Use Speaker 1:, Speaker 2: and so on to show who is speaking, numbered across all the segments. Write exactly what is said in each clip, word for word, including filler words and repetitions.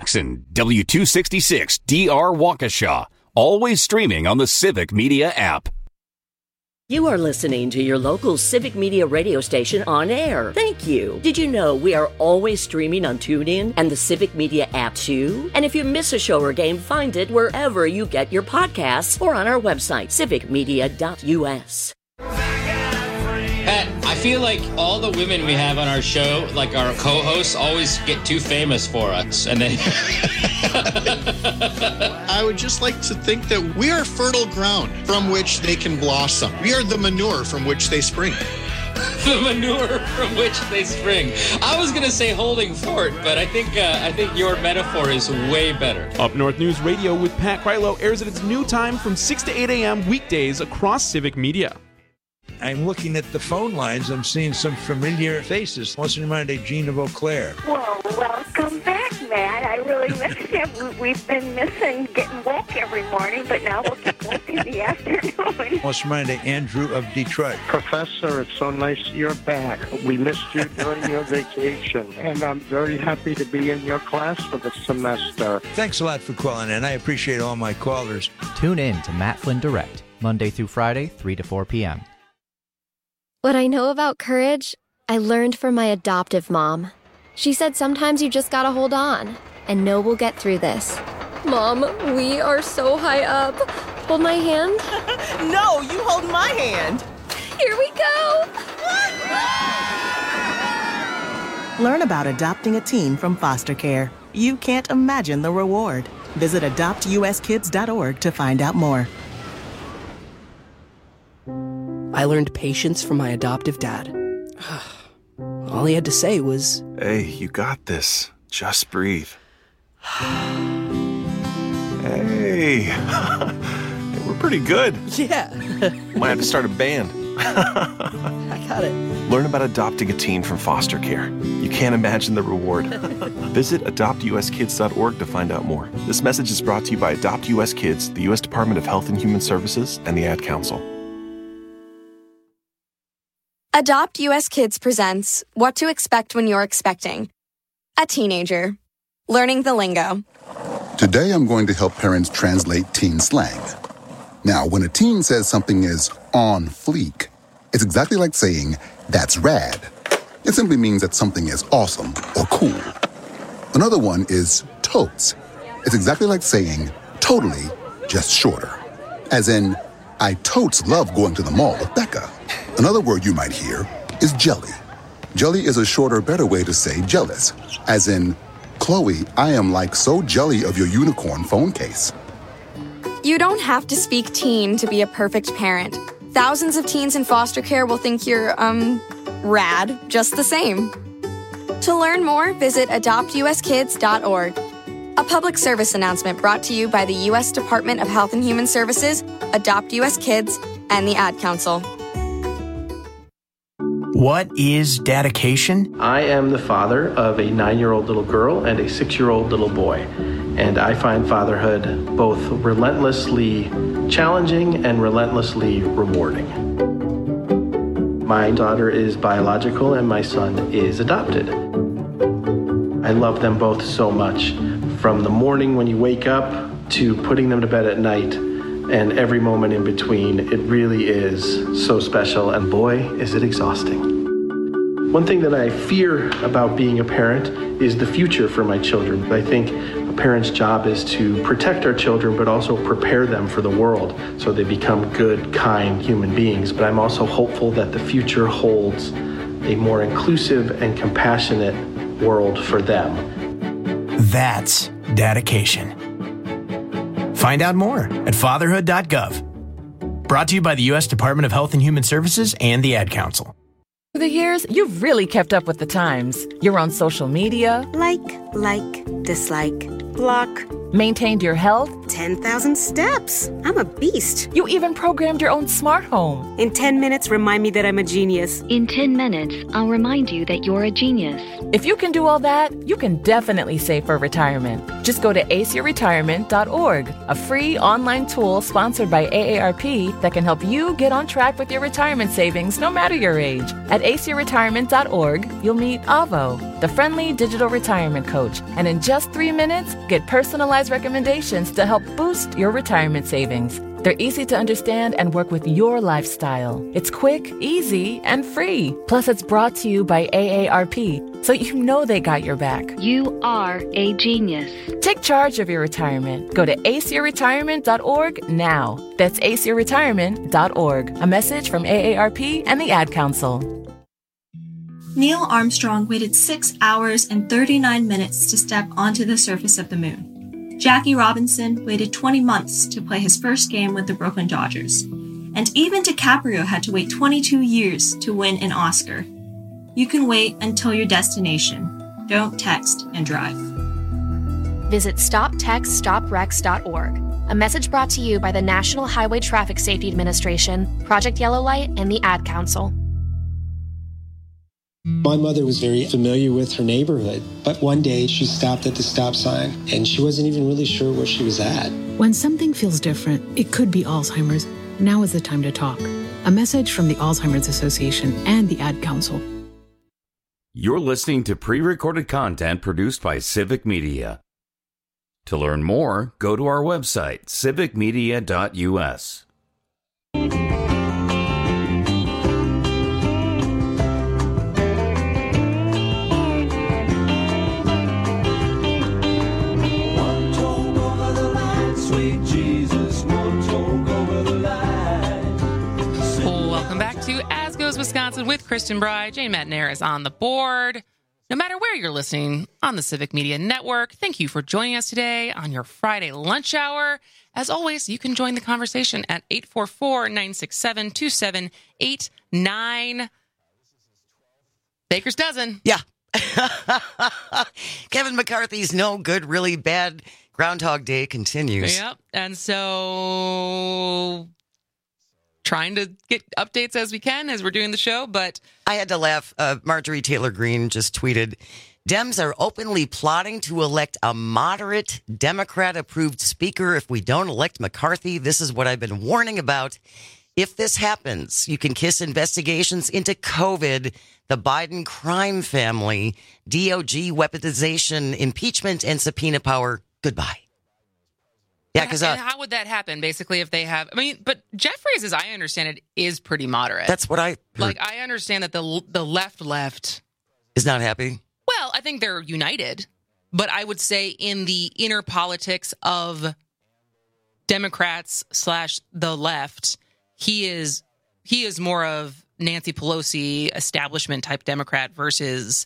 Speaker 1: Jackson, W two sixty-six D R Waukesha. Always streaming on the Civic Media app.
Speaker 2: You are listening to your local Civic Media radio station on air. Thank you. Did you know we are always streaming on TuneIn and the Civic Media app too? And if you miss a show or game, find it wherever you get your podcasts or on our website, civic media dot u s.
Speaker 3: Pat, I feel like all the women we have on our show, like our co-hosts, always get too famous for us. And then
Speaker 4: I would just like to think that we are fertile ground from which they can blossom. We are the manure from which they spring.
Speaker 3: The manure from which they spring. I was going to say holding fort, but I think uh, I think your metaphor is way better.
Speaker 5: Up North News Radio with Pat Krylo airs at its new time from six to eight a.m. weekdays across Civic Media.
Speaker 6: I'm looking at the phone lines. I'm seeing some familiar faces. What's in mind, Gina Vauclair?
Speaker 7: Well, welcome back, Matt. I really missed you. We've been missing getting woke every morning, but now we'll get woke in the afternoon.
Speaker 6: What's in mind, Andrew of Detroit?
Speaker 8: Professor, it's so nice you're back. We missed you during your vacation, and I'm very happy to be in your class for the semester.
Speaker 6: Thanks a lot for calling in. I appreciate all my callers.
Speaker 9: Tune in to Matt Flynn Direct, Monday through Friday, three to four p.m.
Speaker 10: What I know about courage, I learned from my adoptive mom. She said sometimes you just gotta hold on and know we'll get through this. Mom, we are so high up. Hold my hand.
Speaker 11: No, you hold my hand.
Speaker 10: Here we go.
Speaker 11: Learn about adopting a teen from foster care. You can't imagine the reward. Visit adopt u s kids dot org to find out more.
Speaker 12: I learned patience from my adoptive dad. All he had to say was,
Speaker 13: "Hey, you got this. Just breathe." Hey, we're pretty good.
Speaker 12: Yeah.
Speaker 13: Might have to start a band.
Speaker 12: I got it.
Speaker 13: Learn about adopting a teen from foster care. You can't imagine the reward. Visit adopt u s kids dot org to find out more. This message is brought to you by Adopt U S Kids, the U S Department of Health and Human Services, and the Ad Council.
Speaker 14: Adopt U S Kids presents What to Expect When You're Expecting. A teenager. Learning the lingo.
Speaker 15: Today I'm going to help parents translate teen slang. Now, when a teen says something is on fleek, it's exactly like saying, "That's rad." It simply means that something is awesome or cool. Another one is totes. It's exactly like saying, "Totally, just shorter." As in, "I totes love going to the mall with Becca." Another word you might hear is jelly. Jelly is a shorter, better way to say jealous. As in, "Chloe, I am like so jelly of your unicorn phone case."
Speaker 14: You don't have to speak teen to be a perfect parent. Thousands of teens in foster care will think you're, um, rad just the same. To learn more, visit adopt u s kids dot org. A public service announcement brought to you by the U S Department of Health and Human Services, Adopt U S Kids, and the Ad Council.
Speaker 16: What is dedication?
Speaker 17: I am the father of a nine-year-old little girl and a six-year-old little boy, and I find fatherhood both relentlessly challenging and relentlessly rewarding. My daughter is biological and my son is adopted. I love them both so much, from the morning when you wake up to putting them to bed at night, and every moment in between. It really is so special, and boy, is it exhausting. One thing that I fear about being a parent is the future for my children. I think a parent's job is to protect our children, but also prepare them for the world so they become good, kind human beings. But I'm also hopeful that the future holds a more inclusive and compassionate world for them.
Speaker 16: That's dedication. Find out more at fatherhood dot gov. Brought to you by the U S Department of Health and Human Services and the Ad Council.
Speaker 18: Over the years, you've really kept up with the times. You're on social media.
Speaker 19: Like, like, dislike, block.
Speaker 18: Maintained your health.
Speaker 19: ten thousand steps. I'm a beast.
Speaker 18: You even programmed your own smart home.
Speaker 19: In ten minutes, remind me that I'm a genius.
Speaker 20: In ten minutes, I'll remind you that you're a genius.
Speaker 18: If you can do all that, you can definitely save for retirement. Just go to a c e retirement dot org, a free online tool sponsored by A A R P that can help you get on track with your retirement savings no matter your age. At a c e retirement dot org, you'll meet Avo, the friendly digital retirement coach, and in just three minutes, get personalized recommendations to help boost your retirement savings. They're easy to understand and work with your lifestyle. It's quick, easy, and free. Plus, it's brought to you by A A R P, so you know they got your back.
Speaker 20: You are a genius.
Speaker 18: Take charge of your retirement. Go to a c e retirement dot org now. That's a c e retirement dot org. A message from A A R P and the Ad Council.
Speaker 21: Neil Armstrong waited six hours and thirty-nine minutes to step onto the surface of the moon. Jackie Robinson waited twenty months to play his first game with the Brooklyn Dodgers. And even DiCaprio had to wait twenty-two years to win an Oscar. You can wait until your destination. Don't text and drive.
Speaker 10: Visit stop text stop wrecks dot org. A message brought to you by the National Highway Traffic Safety Administration, Project Yellow Light, and the Ad Council.
Speaker 22: My mother was very familiar with her neighborhood, but one day she stopped at the stop sign and she wasn't even really sure where she was at.
Speaker 23: When something feels different, it could be Alzheimer's. Now is the time to talk. A message from the Alzheimer's Association and the Ad Council.
Speaker 1: You're listening to pre-recorded content produced by Civic Media. To learn more, go to our website, civic media dot u s.
Speaker 24: Wisconsin with Kristen Bry. Jane Matnair is on the board. No matter where you're listening on the Civic Media Network, thank you for joining us today on your Friday lunch hour. As always, you can join the conversation at eight four four, nine six seven, two seven eight nine. Baker's Dozen.
Speaker 25: Yeah. Kevin McCarthy's no good, really bad Groundhog Day continues.
Speaker 24: Yep. And so trying to get updates as we can as we're doing the show, but
Speaker 25: I had to laugh. Uh, Marjorie Taylor Greene just tweeted, Dems are openly plotting to elect a moderate Democrat-approved speaker if we don't elect McCarthy. This is what I've been warning about. If this happens, you can kiss investigations into COVID, the Biden crime family, D O G weaponization, impeachment, and subpoena power. Goodbye. Yeah, because uh,
Speaker 24: how would that happen? Basically, if they have, I mean, but Jeffries, as I understand it, is pretty moderate.
Speaker 25: That's what I heard.
Speaker 24: Like. I understand that the the left left
Speaker 25: is not happy.
Speaker 24: Well, I think they're united, but I would say in the inner politics of Democrats slash the left, he is he is more of Nancy Pelosi establishment type Democrat versus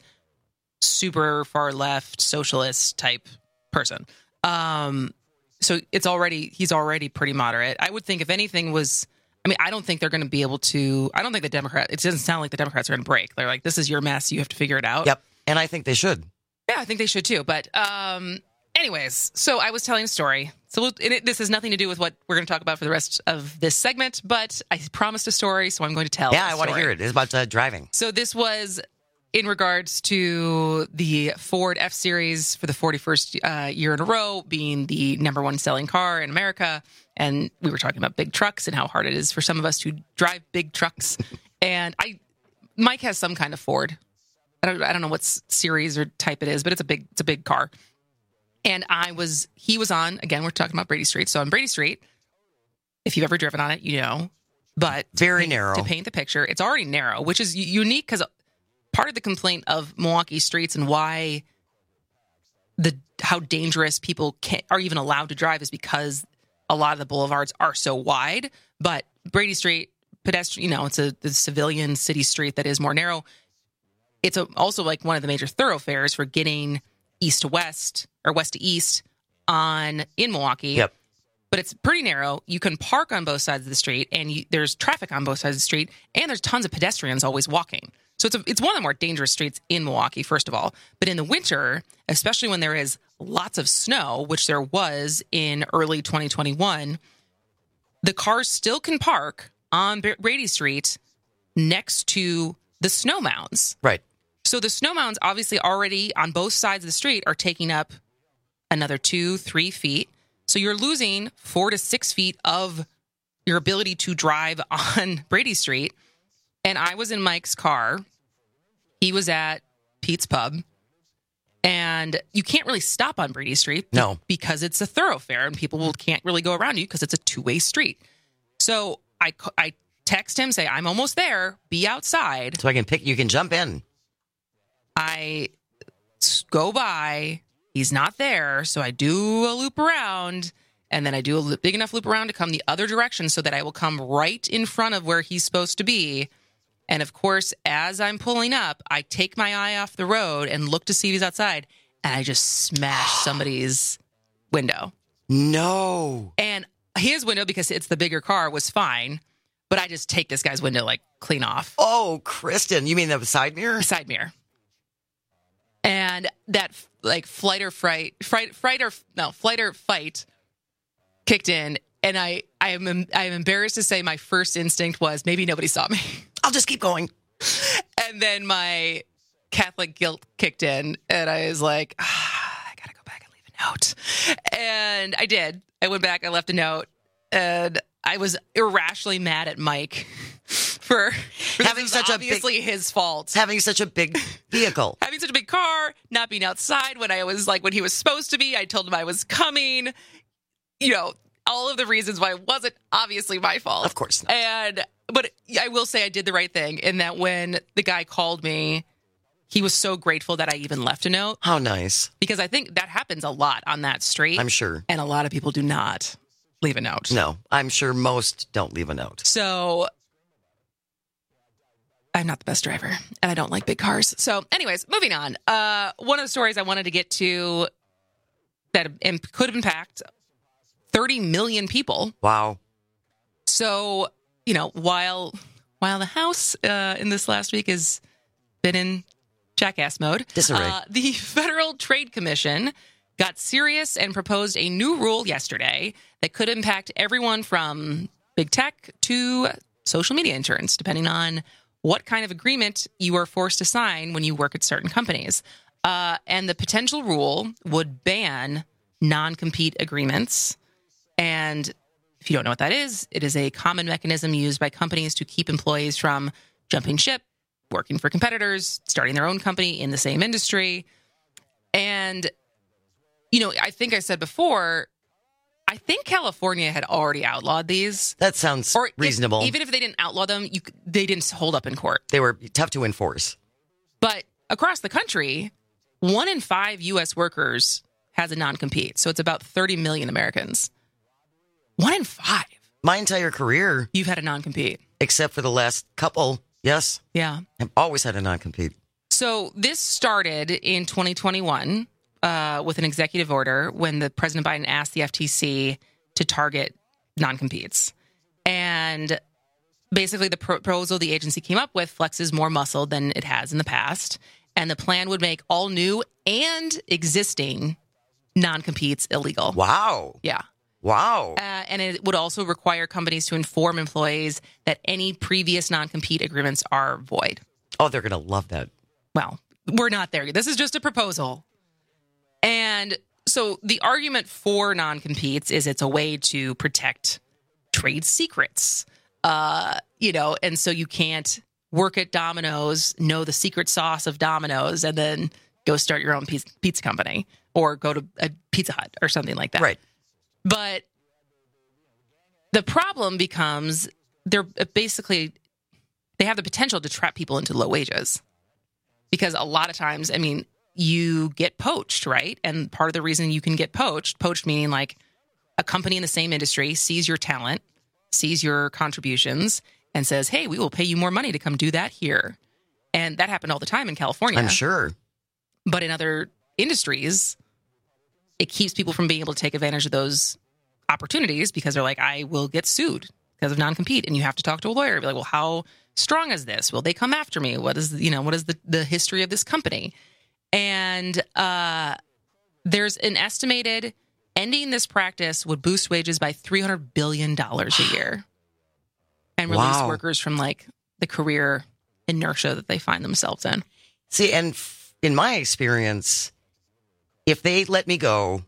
Speaker 24: super far left socialist type person. Um, so it's already he's already pretty moderate. I would think if anything was, I mean, I don't think they're going to be able to. I don't think the Democrat. It doesn't sound like the Democrats are going to break. They're like, this is your mess. You have to figure it out.
Speaker 25: Yep, and I think they should.
Speaker 24: Yeah, I think they should too. But um, anyways, so I was telling a story. So we'll, it, this has nothing to do with what we're going to talk about for the rest of this segment. But I promised a story, so I'm going to tell.
Speaker 25: Yeah, I want to hear it. It's about uh, driving.
Speaker 24: So this was in regards to the Ford F-Series for the forty-first uh, year in a row being the number one selling car in America. And we were talking about big trucks and how hard it is for some of us to drive big trucks. And I, Mike has some kind of Ford. I don't, I don't know what series or type it is, but it's a big, it's a big car. And I was, he was on, again, we're talking about Brady Street. So on Brady Street, if you've ever driven on it, you know, but
Speaker 25: very
Speaker 24: to paint,
Speaker 25: narrow
Speaker 24: to paint the picture, it's already narrow, which is unique because part of the complaint of Milwaukee streets and why the, how dangerous people can, are even allowed to drive is because a lot of the boulevards are so wide. But Brady Street, pedestrian, you know, it's a, a civilian city street that is more narrow. It's a, also like one of the major thoroughfares for getting east to west or west to east on in Milwaukee.
Speaker 25: Yep.
Speaker 24: But it's pretty narrow. You can park on both sides of the street, and you, there's traffic on both sides of the street, and there's tons of pedestrians always walking. So it's a, it's one of the more dangerous streets in Milwaukee, first of all. But in the winter, especially when there is lots of snow, which there was in early twenty twenty-one, the cars still can park on Brady Street next to the snow mounds.
Speaker 25: Right.
Speaker 24: So the snow mounds obviously already on both sides of the street are taking up another two, three feet. So you're losing four to six feet of your ability to drive on Brady Street. And I was in Mike's car. He was at Pete's Pub. And you can't really stop on Brady Street
Speaker 25: no.
Speaker 24: because it's a thoroughfare and people can't really go around you because it's a two-way street. So I, I text him, say, I'm almost there. Be outside.
Speaker 25: So I can pick, you can jump in.
Speaker 24: I go by. He's not there. So I do a loop around. And then I do a big enough loop around to come the other direction so that I will come right in front of where he's supposed to be. And of course, as I'm pulling up, I take my eye off the road and look to see if he's outside. And I just smash somebody's window.
Speaker 25: No.
Speaker 24: And his window, because it's the bigger car, was fine. But I just take this guy's window, like, clean off.
Speaker 25: Oh, Kristen, you mean the side mirror?
Speaker 24: Side mirror. And that, like, flight or fright, fright, fright or, no, flight or fight kicked in. And I, I am, I am embarrassed to say my first instinct was maybe nobody saw me.
Speaker 25: I'll just keep going.
Speaker 24: And then my Catholic guilt kicked in, and I was like, ah, I gotta go back and leave a note. And I did. I went back, I left a note, and I was irrationally mad at Mike for, for
Speaker 25: having such a
Speaker 24: obviously
Speaker 25: big,
Speaker 24: his fault.
Speaker 25: Having such a big vehicle.
Speaker 24: Having such a big car, not being outside when I was like when he was supposed to be. I told him I was coming. You know, all of the reasons why it wasn't obviously my fault.
Speaker 25: Of course not.
Speaker 24: And but I will say I did the right thing in that when the guy called me, he was so grateful that I even left a note.
Speaker 25: How nice.
Speaker 24: Because I think that happens a lot on that street.
Speaker 25: I'm sure.
Speaker 24: And a lot of people do not leave a note.
Speaker 25: No, I'm sure most don't leave a note.
Speaker 24: So I'm not the best driver and I don't like big cars. So anyways, moving on. Uh, one of the stories I wanted to get to that could impact thirty million people.
Speaker 25: Wow.
Speaker 24: So, you know, while while the House uh, in this last week has been in jackass mode,
Speaker 25: disarray.
Speaker 24: Uh, the Federal Trade Commission got serious and proposed a new rule yesterday that could impact everyone from big tech to social media interns, depending on what kind of agreement you are forced to sign when you work at certain companies. Uh, and the potential rule would ban non-compete agreements. And if you don't know what that is, it is a common mechanism used by companies to keep employees from jumping ship, working for competitors, starting their own company in the same industry. And, you know, I think I said before, I think California had already outlawed these.
Speaker 25: That sounds
Speaker 24: or
Speaker 25: reasonable.
Speaker 24: If, even if they didn't outlaw them, you, they didn't hold up in court.
Speaker 25: They were tough to enforce.
Speaker 24: But across the country, one in five U S workers has a non-compete. So it's about thirty million Americans. One in five.
Speaker 25: My entire career.
Speaker 24: You've had a non-compete.
Speaker 25: Except for the last couple. Yes.
Speaker 24: Yeah.
Speaker 25: I've always had a non-compete.
Speaker 24: So this started in twenty twenty-one uh, with an executive order when the President Biden asked the F T C to target non-competes. And basically the proposal the agency came up with flexes more muscle than it has in the past. And the plan would make all new and existing non-competes illegal.
Speaker 25: Wow.
Speaker 24: Yeah.
Speaker 25: Wow.
Speaker 24: Uh, and it would also require companies to inform employees that any previous non-compete agreements are void.
Speaker 25: Oh, they're going to love that.
Speaker 24: Well, we're not there. This is just a proposal. And so the argument for non-competes is it's a way to protect trade secrets. Uh, you know, and so you can't work at Domino's, know the secret sauce of Domino's, and then go start your own pizza company or go to a Pizza Hut or something like that.
Speaker 25: Right.
Speaker 24: But the problem becomes they're basically, they have the potential to trap people into low wages. Because a lot of times, I mean, you get poached, right? And part of the reason you can get poached, poached meaning like a company in the same industry sees your talent, sees your contributions, and says, hey, we will pay you more money to come do that here. And that happened all the time in California.
Speaker 25: I'm sure.
Speaker 24: But in other industries, it keeps people from being able to take advantage of those opportunities because they're like, I will get sued because of non-compete. And you have to talk to a lawyer. Be like, well, how strong is this? Will they come after me? What is, you know, what is the, the history of this company? And uh, there's an estimated ending this practice would boost wages by three hundred billion dollars a year and release
Speaker 25: Wow.
Speaker 24: workers from like the career inertia that they find themselves in.
Speaker 25: See, and f- in my experience, if they let me go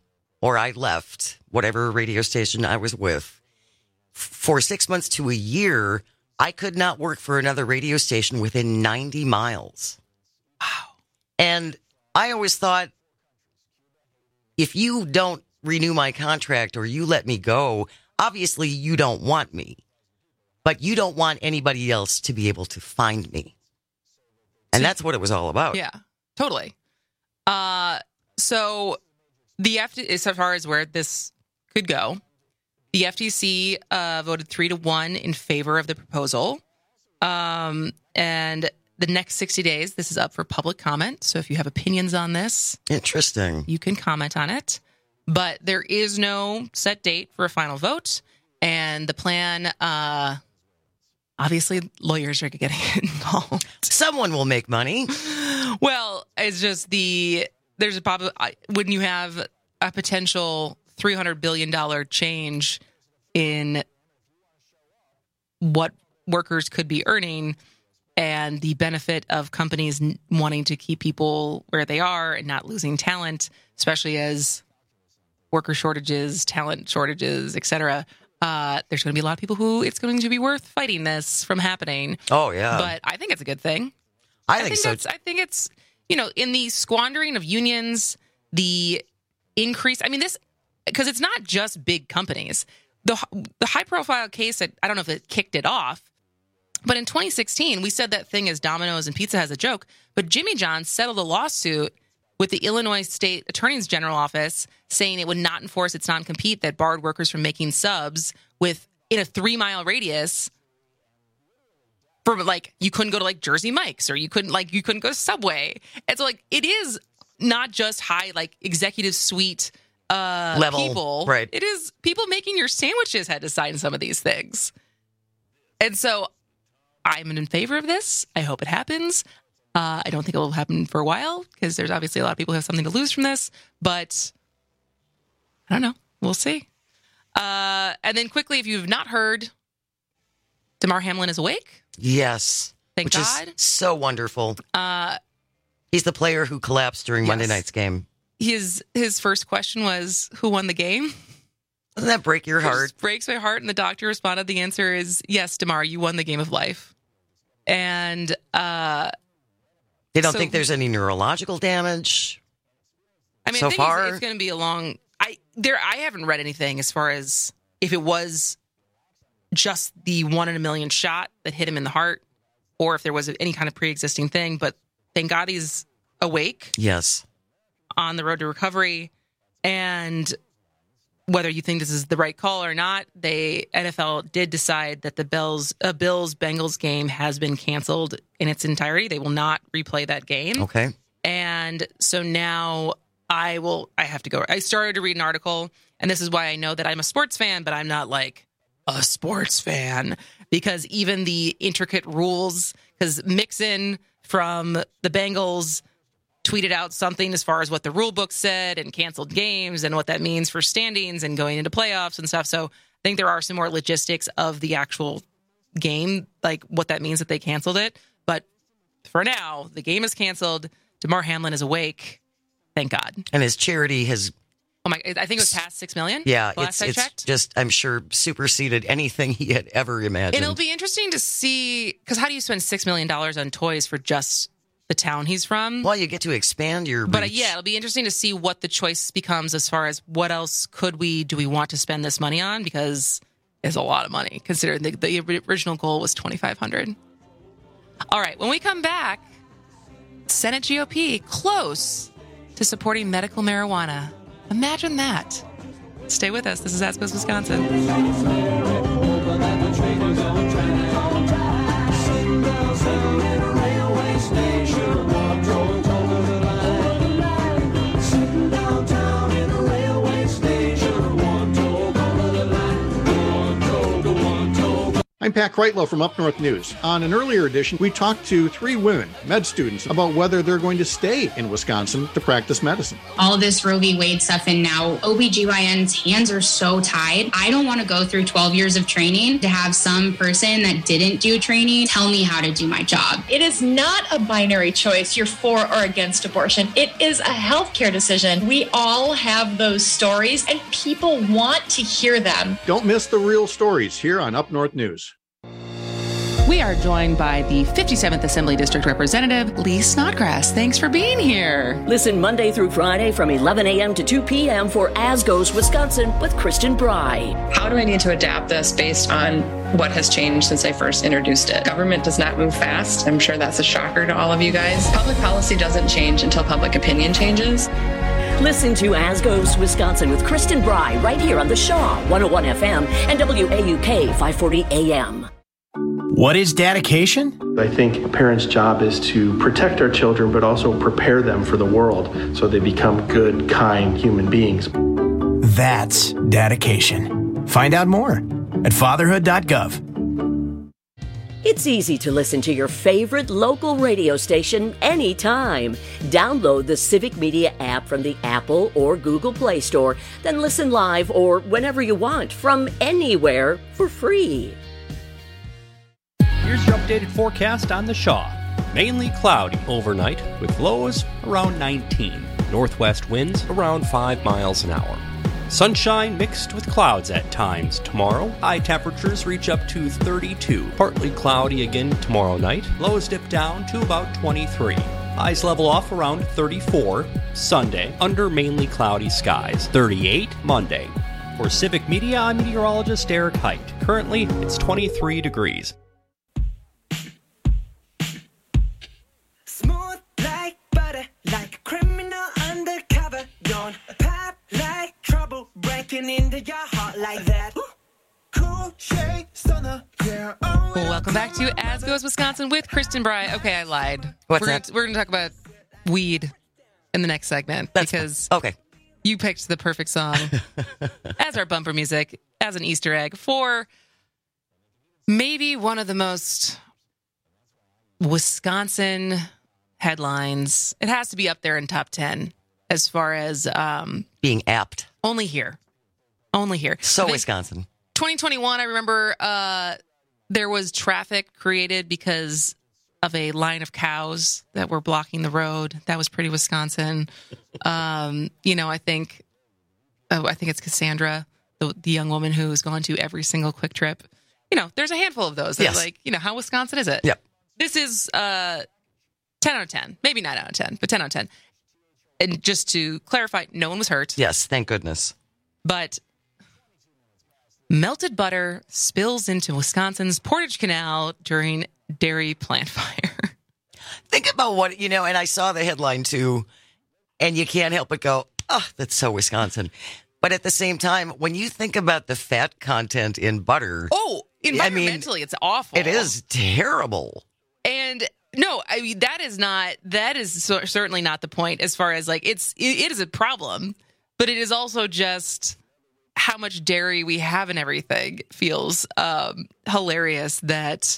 Speaker 25: or I left whatever radio station I was with, for six months to a year, I could not work for another radio station within ninety miles. Wow. And I always thought, if you don't renew my contract or you let me go, obviously you don't want me. But you don't want anybody else to be able to find me. And that's what it was all about.
Speaker 24: Yeah, totally. Uh, so the F T, as far as where this could go, the F T C uh, voted three to one in favor of the proposal. Um, and the next sixty days, this is up for public comment. So if you have opinions on this,
Speaker 25: interesting,
Speaker 24: you can comment on it. But there is no set date for a final vote. And the plan, uh, obviously, lawyers are getting involved.
Speaker 25: Someone will make money.
Speaker 24: Well, it's just the, there's a problem. When you have a potential three hundred billion dollars change in what workers could be earning and the benefit of companies wanting to keep people where they are and not losing talent, especially as worker shortages, talent shortages, et cetera, uh, there's going to be a lot of people who it's going to be worth fighting this from happening.
Speaker 25: Oh, yeah.
Speaker 24: But I think it's a good thing.
Speaker 25: I,
Speaker 24: I
Speaker 25: think,
Speaker 24: think
Speaker 25: so.
Speaker 24: That's, I think it's, you know, in the squandering of unions, the increase, I mean, this, because it's not just big companies. The the high profile case, that I don't know if it kicked it off, but in twenty sixteen, we said that thing as Domino's and Pizza has a joke, but Jimmy John's settled a lawsuit with the Illinois State Attorney's General Office saying it would not enforce its non-compete that barred workers from making subs with in a three mile radius. For like, you couldn't go to like Jersey Mike's, or you couldn't like you couldn't go to Subway. And so like, it is not just high like executive suite uh,
Speaker 25: level
Speaker 24: people,
Speaker 25: right?
Speaker 24: It is people making your sandwiches had to sign some of these things, and so I'm in favor of this. I hope it happens. Uh, I don't think it will happen for a while because there's obviously a lot of people who have something to lose from this, but I don't know. We'll see. Uh, and then quickly, if you've not heard, Damar Hamlin is awake.
Speaker 25: Yes.
Speaker 24: Thank
Speaker 25: which
Speaker 24: God.
Speaker 25: Is so wonderful.
Speaker 24: Uh,
Speaker 25: He's the player who collapsed during yes. Monday night's game.
Speaker 24: His his first question was, who won the game?
Speaker 25: Doesn't that break your heart?
Speaker 24: It breaks my heart. And the doctor responded, the answer is, yes, Damar, you won the game of life. And uh,
Speaker 25: they don't
Speaker 24: so,
Speaker 25: think there's any neurological damage.
Speaker 24: I mean,
Speaker 25: so
Speaker 24: I think
Speaker 25: far,
Speaker 24: it's, it's going to be a long. I there. I haven't read anything as far as if it was just the one in a million shot that hit him in the heart, or if there was any kind of pre-existing thing. But thank God he's awake.
Speaker 25: Yes,
Speaker 24: on the road to recovery, and whether you think this is the right call or not, they N F L did decide that the Bills uh, Bills Bengals game has been canceled in its entirety. They will not replay that game.
Speaker 25: Okay,
Speaker 24: and so now I will. I have to go. I started to read an article, and this is why I know that I'm a sports fan, but I'm not like a sports fan, because even the intricate rules, because Mixon from the Bengals tweeted out something as far as what the rule book said and canceled games and what that means for standings and going into playoffs and stuff. So I think there are some more logistics of the actual game, like what that means that they canceled it. But for now, the game is canceled. Damar Hamlin is awake. Thank God.
Speaker 25: And his charity has...
Speaker 24: Oh my! I think it was past six million.
Speaker 25: Yeah,
Speaker 24: last
Speaker 25: it's,
Speaker 24: I
Speaker 25: it's
Speaker 24: checked.
Speaker 25: just, I'm sure, superseded anything he had ever imagined.
Speaker 24: And it'll be interesting to see, because how do you spend six million dollars on toys for just the town he's from?
Speaker 25: Well, you get to expand your
Speaker 24: But uh,
Speaker 25: reach.
Speaker 24: yeah, it'll be interesting to see what the choice becomes as far as what else could we, do we want to spend this money on? Because it's a lot of money, considering the, the original goal was twenty-five hundred dollars. All right, when we come back, Senate G O P close to supporting medical marijuana. Imagine that. Stay with us. This is Ask Us Wisconsin.
Speaker 2: I'm Pat Kreitlow from Up North News. On an earlier edition, we talked to three women, med students, about whether they're going to stay in Wisconsin to practice medicine.
Speaker 3: All this Roe v. Wade stuff, and now O B G Y N's hands are so tied. I don't want to go through twelve years of training to have some person that didn't do training tell me how to do my job.
Speaker 4: It is not a binary choice, you're for or against abortion. It is a healthcare decision. We all have those stories, and people want to hear them.
Speaker 2: Don't miss the real stories here on Up North News.
Speaker 24: We are joined by the fifty-seventh Assembly District Representative, Lee Snodgrass. Thanks for being here.
Speaker 5: Listen Monday through Friday from eleven a.m. to two p.m. for As Goes Wisconsin with Kristen Bry.
Speaker 7: How do I need to adapt this based on what has changed since I first introduced it? Government does not move fast. I'm sure that's a shocker to all of you guys. Public policy doesn't change until public opinion changes.
Speaker 5: Listen to As Goes Wisconsin with Kristen Bry right here on the Shaw one oh one F M and W A U K five forty A M.
Speaker 16: What is dedication?
Speaker 17: I think a parent's job is to protect our children, but also prepare them for the world so they become good, kind human beings.
Speaker 16: That's dedication. Find out more at fatherhood dot gov.
Speaker 5: It's easy to listen to your favorite local radio station anytime. Download the Civic Media app from the Apple or Google Play Store, then listen live or whenever you want from anywhere for free.
Speaker 26: Here's your updated forecast on the Shaw. Mainly cloudy overnight with lows around nineteen. Northwest winds around five miles an hour. Sunshine mixed with clouds at times tomorrow. High temperatures reach up to thirty-two. Partly cloudy again tomorrow night. Lows dip down to about twenty-three. Highs level off around thirty-four. Sunday, under mainly cloudy skies. thirty-eight Monday. For Civic Media, I'm meteorologist Eric Height. Currently, it's twenty-three degrees.
Speaker 27: Smooth like butter, like a criminal undercover. Don't pop like trouble, breaking into your heart like that. Cool shade stunner, yeah.
Speaker 24: Well, welcome back to As Goes Wisconsin with Kristen Bry. Okay, I lied.
Speaker 25: What's
Speaker 24: we're
Speaker 25: that?
Speaker 24: Gonna, we're going to talk about weed in the next segment.
Speaker 25: That's
Speaker 24: because
Speaker 25: okay.
Speaker 24: You picked the perfect song as our bumper music, as an Easter egg for maybe one of the most Wisconsin headlines. It has to be up there in top ten as far as um,
Speaker 25: being apt.
Speaker 24: Only here. Only here.
Speaker 25: So
Speaker 24: They,
Speaker 25: Wisconsin.
Speaker 24: twenty twenty-one, I remember uh, there was traffic created because of a line of cows that were blocking the road. That was pretty Wisconsin. Um, you know, I think, oh, I think it's Cassandra, the, the young woman who's gone to every single Quick Trip. You know, there's a handful of those. That
Speaker 25: Yes.
Speaker 24: Like, you know, how Wisconsin is it?
Speaker 25: Yep.
Speaker 24: This is uh, ten out of ten. Maybe nine out of ten, but ten out of ten. And just to clarify, no one was hurt.
Speaker 25: Yes, thank goodness.
Speaker 24: But melted butter spills into Wisconsin's Portage Canal during dairy plant fire.
Speaker 25: Think about what, you know, and I saw the headline too, and you can't help but go, oh, that's so Wisconsin. But at the same time, when you think about the fat content in butter.
Speaker 24: Oh, environmentally, I mean, it's awful.
Speaker 25: It is terrible.
Speaker 24: And no, I mean, that is not, that is so, certainly not the point as far as like, it's, it, it is a problem, but it is also just how much dairy we have in everything feels um, hilarious that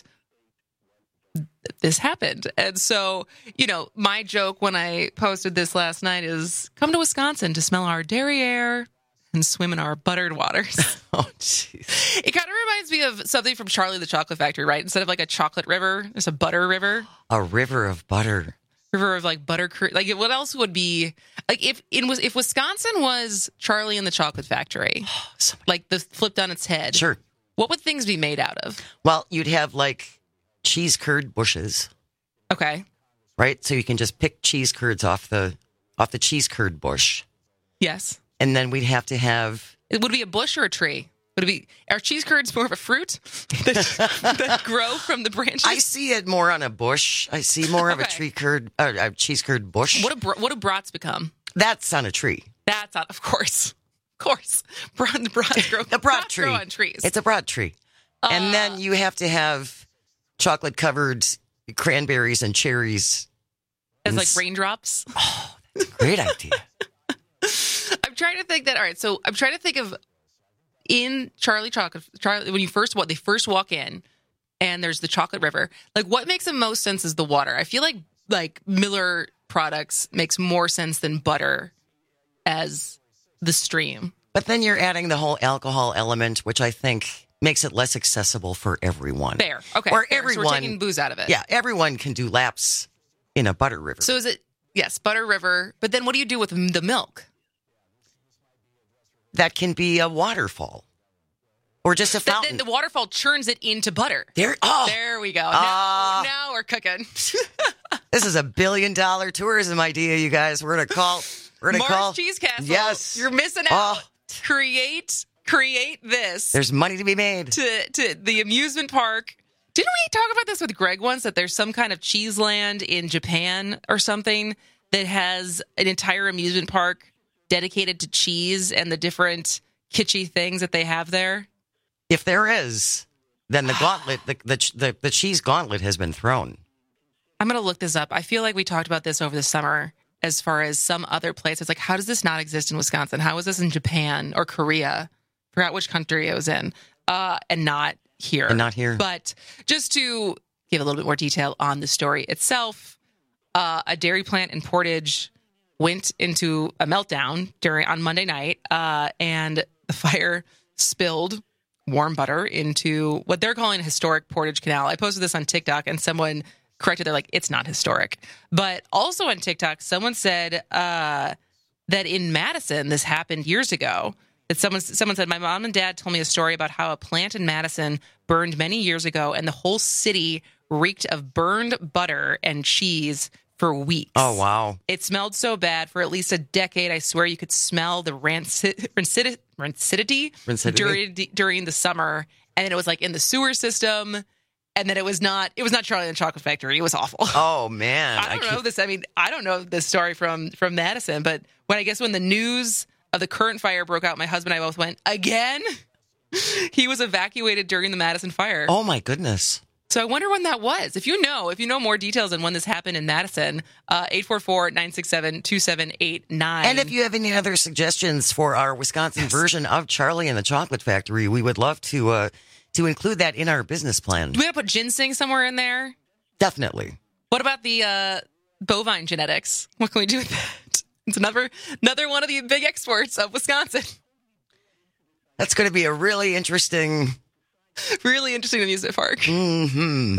Speaker 24: this happened. And so, you know, my joke when I posted this last night is come to Wisconsin to smell our dairy air and swim in our buttered waters.
Speaker 25: Oh, jeez.
Speaker 24: It kind of reminds me of something from Charlie the Chocolate Factory, right? Instead of like a chocolate river, there's a butter river.
Speaker 25: A river of butter.
Speaker 24: River of like butter. Cre- like what else would be like if it was if Wisconsin was Charlie and the Chocolate Factory, like the flipped on its head.
Speaker 25: Sure.
Speaker 24: What would things be made out of?
Speaker 25: Well, you'd have like cheese curd bushes.
Speaker 24: Okay.
Speaker 25: Right? So you can just pick cheese curds off the off the cheese curd bush.
Speaker 24: Yes.
Speaker 25: And then we'd have to have...
Speaker 24: It would it be a bush or a tree? Would it be... Are cheese curds more of a fruit that, that grow from the branches?
Speaker 25: I see it more on a bush. I see more of
Speaker 24: Okay.
Speaker 25: a tree curd, uh, a cheese curd bush.
Speaker 24: What do, what do brats become?
Speaker 25: That's on a tree.
Speaker 24: That's on... Of course. Of course. Brat, brats grow,
Speaker 25: the brat
Speaker 24: brats
Speaker 25: tree.
Speaker 24: grow on trees.
Speaker 25: It's a broad tree.
Speaker 24: Uh,
Speaker 25: and then you have to have chocolate-covered cranberries and cherries.
Speaker 24: As
Speaker 25: and
Speaker 24: like
Speaker 25: s-
Speaker 24: raindrops?
Speaker 25: Oh, that's a great idea.
Speaker 24: I'm trying to think that. All right, so I'm trying to think of in Charlie Chocolate. Charlie, when you first what they first walk in, and there's the Chocolate River. Like, what makes the most sense is the water. I feel like like Miller Products makes more sense than butter as the stream.
Speaker 25: But then you're adding the whole alcohol element, which I think makes it less accessible for everyone.
Speaker 24: Fair. Okay.
Speaker 25: Or
Speaker 24: fair.
Speaker 25: everyone.
Speaker 24: So we're taking booze out of it.
Speaker 25: Yeah, everyone can do laps in a butter river.
Speaker 24: So is it, yes, butter river. But then what do you do with the milk?
Speaker 25: That can be a waterfall. Or just a fountain.
Speaker 24: Then the waterfall churns it into butter.
Speaker 25: There, oh,
Speaker 24: there we go. Now,
Speaker 25: uh,
Speaker 24: now we're cooking.
Speaker 25: This is a billion dollar tourism idea, you guys. We're gonna call. We're gonna
Speaker 24: Mars
Speaker 25: call.
Speaker 24: Cheese Castle.
Speaker 25: Yes,
Speaker 24: you're missing out. Oh. Create, create this.
Speaker 25: There's money to be made.
Speaker 24: To to the amusement park. Didn't we talk about this with Greg once? That there's some kind of cheese land in Japan or something that has an entire amusement park dedicated to cheese and the different kitschy things that they have there.
Speaker 25: If there is, then the gauntlet, the, the the the cheese gauntlet has been thrown.
Speaker 24: I'm going to look this up. I feel like we talked about this over the summer as far as some other places. Like, how does this not exist in Wisconsin? How is this in Japan or Korea? Forgot which country it was in. Uh, and not here.
Speaker 25: And not here.
Speaker 24: But just to give a little bit more detail on the story itself, uh, a dairy plant in Portage went into a meltdown during on Monday night, uh, and the fire spilled warm butter into what they're calling a historic Portage Canal. I posted this on TikTok, and someone corrected. They're like, it's not historic. But also on TikTok, someone said uh, that in Madison, this happened years ago. That someone someone said, my mom and dad told me a story about how a plant in Madison burned many years ago, and the whole city reeked of burned butter and cheese for weeks.
Speaker 25: Oh, wow.
Speaker 24: It smelled so bad for at least a decade. I swear you could smell the rancid, rancid, rancidity,
Speaker 25: rancidity
Speaker 24: during, during the summer. And then it was like in the sewer system. And then it was not, it was not Charlie and the Chocolate Factory. It was awful.
Speaker 25: Oh, man.
Speaker 24: I don't I know this. I mean, I don't know this story from, from Madison, but when I guess when the news of the current fire broke out, my husband and I both went, again? He was evacuated during the Madison fire.
Speaker 25: Oh, my goodness.
Speaker 24: So I wonder when that was. If you know, if you know more details on when this happened in Madison, uh, eight four four, nine six seven, two seven eight nine.
Speaker 25: And if you have any other suggestions for our Wisconsin yes. version of Charlie and the Chocolate Factory, we would love to uh, to include that in our business plan.
Speaker 24: Do we have to put ginseng somewhere in there?
Speaker 25: Definitely.
Speaker 24: What about the uh, bovine genetics? What can we do with that? It's another another one of the big exports of Wisconsin.
Speaker 25: That's going to be a really interesting...
Speaker 24: Really interesting amusement park.
Speaker 25: Mm-hmm.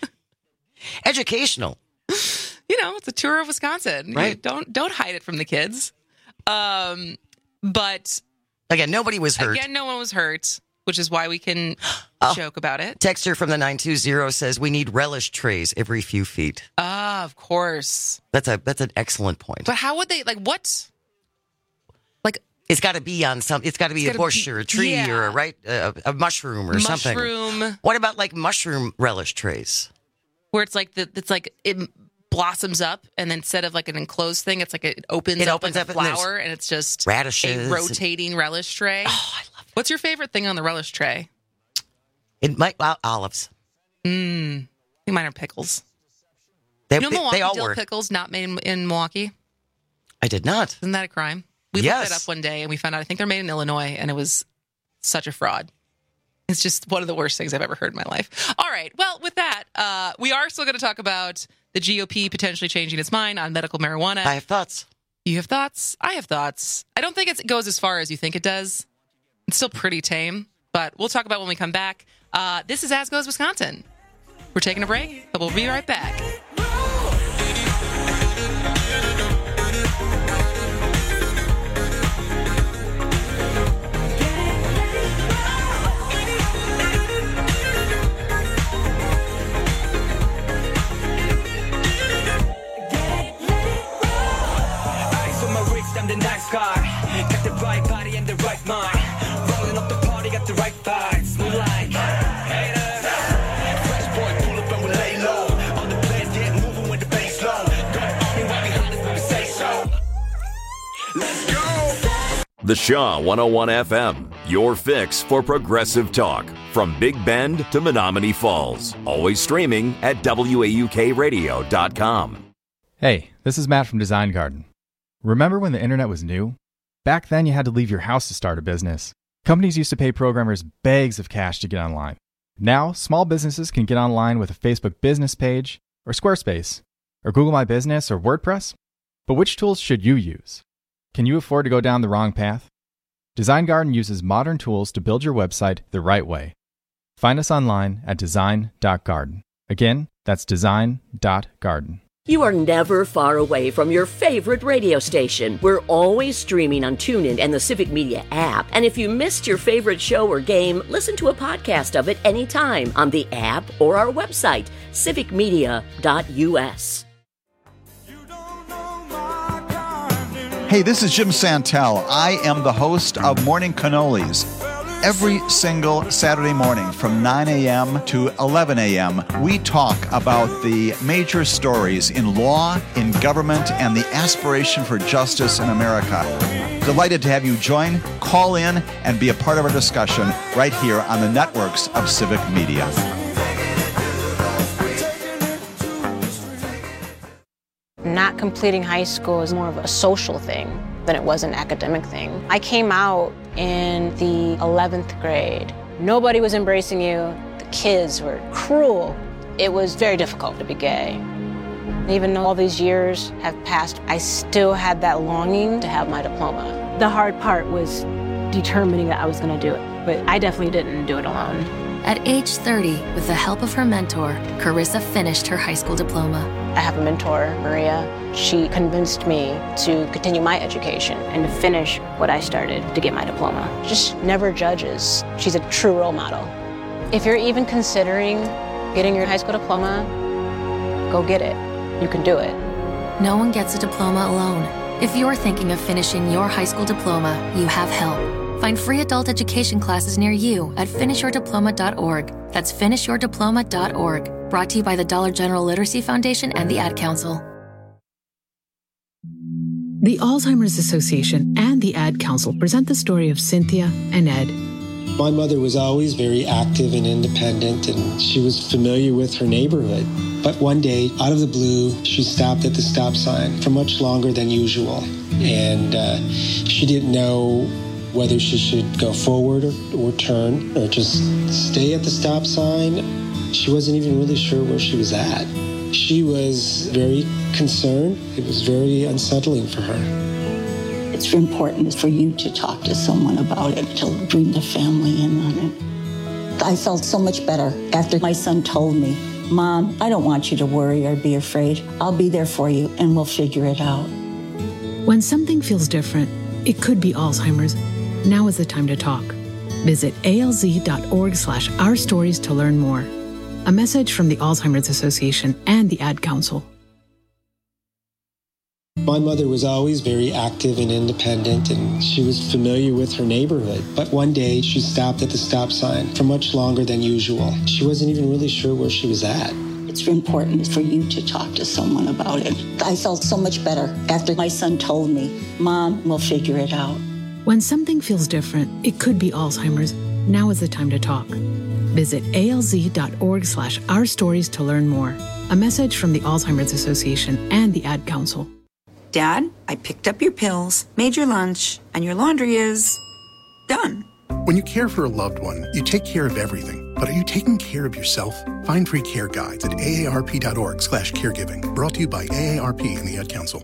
Speaker 25: Educational.
Speaker 24: You know, it's a tour of Wisconsin.
Speaker 25: Right.
Speaker 24: You don't don't hide it from the kids. Um, but
Speaker 25: again, nobody was hurt.
Speaker 24: Again, no one was hurt, which is why we can
Speaker 25: oh,
Speaker 24: joke about it.
Speaker 25: Texter from the nine two zero says we need relish trays every few feet.
Speaker 24: Ah, of course.
Speaker 25: That's a that's an excellent point.
Speaker 24: But how would they like what? Like
Speaker 25: it's got to be on some. It's got to be a bush be, or a tree
Speaker 24: yeah.
Speaker 25: or a right uh, a mushroom or
Speaker 24: mushroom.
Speaker 25: something.
Speaker 24: Mushroom.
Speaker 25: What about like mushroom relish trays?
Speaker 24: Where it's like the it's like it blossoms up, and then instead of like an enclosed thing, it's like it opens.
Speaker 25: It
Speaker 24: up
Speaker 25: opens
Speaker 24: like
Speaker 25: up
Speaker 24: a flower, and, and it's just
Speaker 25: radishes,
Speaker 24: a rotating and, relish tray.
Speaker 25: Oh, I love it.
Speaker 24: What's your favorite thing on the relish tray?
Speaker 25: It might well, olives.
Speaker 24: Mmm. I think mine are pickles.
Speaker 25: They,
Speaker 24: you know,
Speaker 25: they,
Speaker 24: Milwaukee
Speaker 25: they all
Speaker 24: dill
Speaker 25: work.
Speaker 24: pickles not made in, in Milwaukee.
Speaker 25: I did not.
Speaker 24: Isn't that a crime? We
Speaker 25: yes.
Speaker 24: looked it up one day and we found out I think they're made in Illinois, and it was such a fraud. It's just one of the worst things I've ever heard in my life. All right. Well, with that, uh, we are still going to talk about the G O P potentially changing its mind on medical marijuana.
Speaker 25: I have thoughts.
Speaker 24: You have thoughts. I have thoughts. I don't think it goes as far as you think it does. It's still pretty tame, but we'll talk about when we come back. Uh, this is As Goes Wisconsin. We're taking a break, but we'll be right back.
Speaker 27: I'm the nice guy, got the right body and the right mind. Rolling up the party, got the right vibes. Move like haters. Fresh boy, pull up and we lay low. All the players get moving with the bass low. Go army right behind us when we say so. Let's go.
Speaker 1: The Shaw one oh one F M, your fix for progressive talk. From Big Bend to Menominee Falls. Always streaming at W A U K radio dot com.
Speaker 6: Hey, this is Matt from Design Garden. Remember when the internet was new? Back then, you had to leave your house to start a business. Companies used to pay programmers bags of cash to get online. Now, small businesses can get online with a Facebook business page, or Squarespace, or Google My Business, or WordPress. But which tools should you use? Can you afford to go down the wrong path? Design Garden uses modern tools to build your website the right way. Find us online at design dot garden. Again, that's design dot garden.
Speaker 5: You are never far away from your favorite radio station. We're always streaming on TuneIn and the Civic Media app. And if you missed your favorite show or game, listen to a podcast of it anytime on the app or our website, civic media dot u s.
Speaker 8: Hey, this is Jim Santel. I am the host of Morning Cannolis. Every single Saturday morning from nine a.m. to eleven a.m., we talk about the major stories in law, in government, and the aspiration for justice in America. Delighted to have you join, call in, and be a part of our discussion right here on the networks of Civic Media.
Speaker 9: Not completing high school is more of a social thing than it was an academic thing. I came out in the eleventh grade. Nobody was embracing you. The kids were cruel. It was very difficult to be gay. Even though all these years have passed, I still had that longing to have my diploma.
Speaker 11: The hard part was determining that I was going to do it, but I definitely didn't do it alone.
Speaker 12: At age thirty, with the help of her mentor, Carissa finished her high school diploma.
Speaker 9: I have a mentor, Maria. She convinced me to continue my education and to finish what I started to get my diploma. Just never judges. She's a true role model. If you're even considering getting your high school diploma, go get it. You can do it.
Speaker 12: No one gets a diploma alone. If you're thinking of finishing your high school diploma, you have help. Find free adult education classes near you at finish your diploma dot org. That's finish your diploma dot org. Brought to you by the Dollar General Literacy Foundation and the Ad Council.
Speaker 23: The Alzheimer's Association and the Ad Council present the story of Cynthia and Ed.
Speaker 22: My mother was always very active and independent, and she was familiar with her neighborhood. But one day, out of the blue, she stopped at the stop sign for much longer than usual. And uh, she didn't know whether she should go forward or, or turn or just stay at the stop sign. She wasn't even really sure where she was at. She was very concerned. It was very unsettling for her.
Speaker 13: It's important for you to talk to someone about it, to bring the family in on it. I felt so much better after my son told me, Mom, I don't want you to worry or be afraid. I'll be there for you and we'll figure it out.
Speaker 23: When something feels different, it could be Alzheimer's. Now is the time to talk. Visit alz.org slash our stories to learn more. A message from the Alzheimer's Association and the Ad Council.
Speaker 22: My mother was always very active and independent, and she was familiar with her neighborhood. But one day, she stopped at the stop sign for much longer than usual. She wasn't even really sure where she was at.
Speaker 13: It's important for you to talk to someone about it. I felt so much better after my son told me, Mom, we'll figure it out.
Speaker 23: When something feels different, it could be Alzheimer's. Now is the time to talk. Visit alz.org slash our stories to learn more. A message from the Alzheimer's Association and the Ad Council.
Speaker 14: Dad, I picked up your pills, made your lunch, and your laundry is done.
Speaker 15: When you care for a loved one, you take care of everything. But are you taking care of yourself? Find free care guides at aarp.org slash caregiving. Brought to you by A A R P and the Ad Council.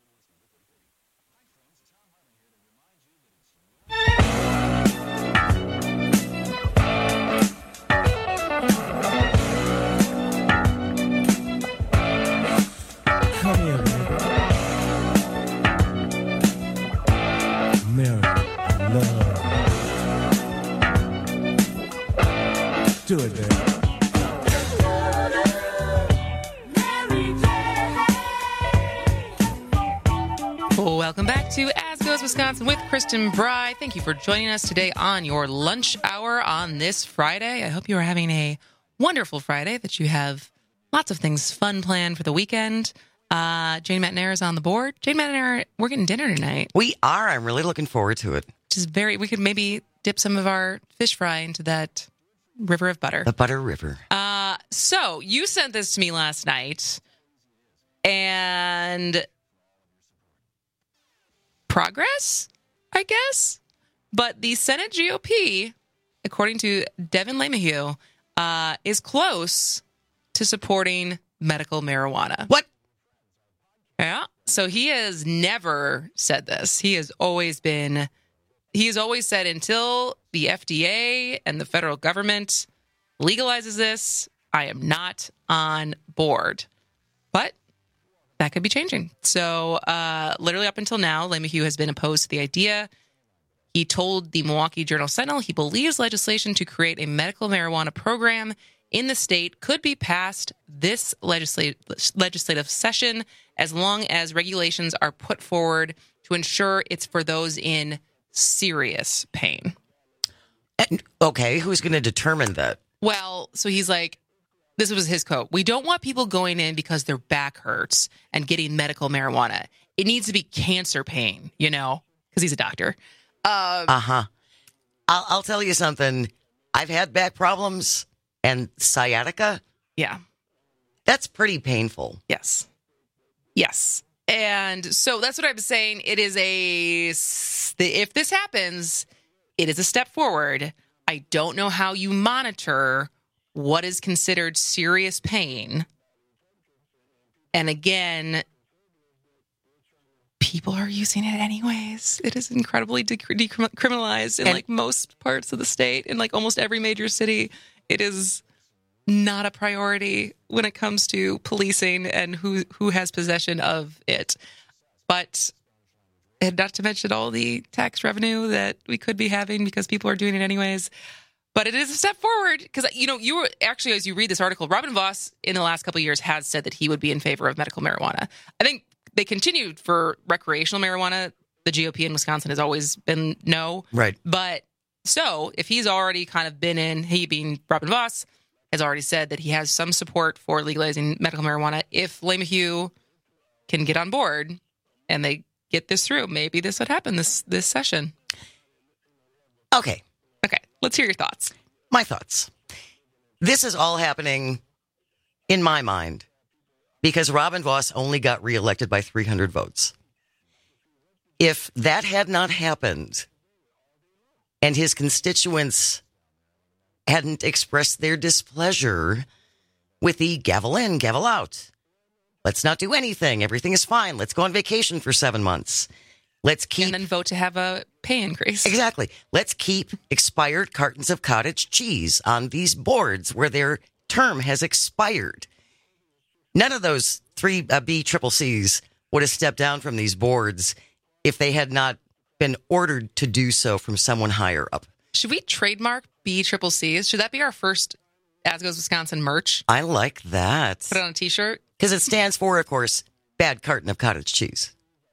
Speaker 28: Do it, baby.
Speaker 24: Welcome back to As Goes Wisconsin with Kristen Bry. Thank you for joining us today on your lunch hour on this Friday. I hope you are having a wonderful Friday, that you have lots of things fun planned for the weekend. Uh, Jane McNair is on the board. Jane McNair, we're getting dinner tonight.
Speaker 25: We are. I'm really looking forward to it.
Speaker 24: Which is very, we could maybe dip some of our fish fry into that river of butter.
Speaker 25: The butter river.
Speaker 24: Uh, so you sent this to me last night, and progress, I guess. But the Senate G O P, according to Devin LeMahieu, uh, is close to supporting medical marijuana.
Speaker 25: What?
Speaker 24: Yeah. So he has never said this. He has always been, he has always said until the F D A and the federal government legalizes this, I am not on board. But that could be changing. So uh, literally up until now, LeMahieu has been opposed to the idea. He told the Milwaukee Journal-Sentinel he believes legislation to create a medical marijuana program in the state could be passed this legislative legislative session as long as regulations are put forward to ensure it's for those in serious pain.
Speaker 25: And, okay, who's going to determine that?
Speaker 24: Well, so he's like, this was his quote. We don't want people going in because their back hurts and getting medical marijuana. It needs to be cancer pain, you know, because he's a doctor. Uh
Speaker 25: huh. I'll, I'll tell you something. I've had back problems and sciatica.
Speaker 24: Yeah.
Speaker 25: That's pretty painful.
Speaker 24: Yes. Yes. And so that's what I'm saying. It is a, if this happens, it is a step forward. I don't know how you monitor what is considered serious pain. And again, people are using it anyways. It is incredibly de- decriminalized in and, like most parts of the state, in like almost every major city. It is not a priority when it comes to policing and who, who has possession of it. But, and not to mention all the tax revenue that we could be having because people are doing it anyways. But it is a step forward because, you know, you were actually, as you read this article, Robin Vos in the last couple of years has said that he would be in favor of medical marijuana. I think they continued for recreational marijuana. The G O P in Wisconsin has always been no.
Speaker 25: Right.
Speaker 24: But so if he's already kind of been in, he being Robin Vos, has already said that he has some support for legalizing medical marijuana. If LeMahieu can get on board and they get this through, maybe this would happen this this session.
Speaker 25: Okay.
Speaker 24: Okay. Let's hear your thoughts.
Speaker 25: My thoughts. This is all happening in my mind because Robin Vos only got reelected by three hundred votes. If that had not happened and his constituents hadn't expressed their displeasure with the gavel in, gavel out, let's not do anything, everything is fine, let's go on vacation for seven months. Let's keep...
Speaker 24: And then vote to have a pay increase.
Speaker 25: Exactly. Let's keep expired cartons of cottage cheese on these boards where their term has expired. None of those three uh, B triple C's would have stepped down from these boards if they had not been ordered to do so from someone higher up.
Speaker 24: Should we trademark B triple C's? Should that be our first As Goes Wisconsin merch?
Speaker 25: I like that.
Speaker 24: Put it on a t-shirt?
Speaker 25: Because it stands for, of course, bad carton of cottage cheese.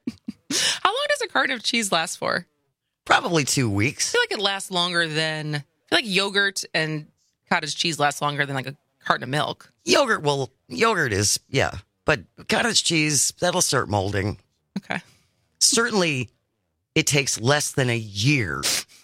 Speaker 24: How long does a carton of cheese last for?
Speaker 25: Probably two weeks.
Speaker 24: I feel like it lasts longer than... I feel like yogurt and cottage cheese lasts longer than like a carton of milk.
Speaker 25: Yogurt will... Yogurt is, yeah. But cottage cheese, that'll start molding.
Speaker 24: Okay.
Speaker 25: Certainly, it takes less than a year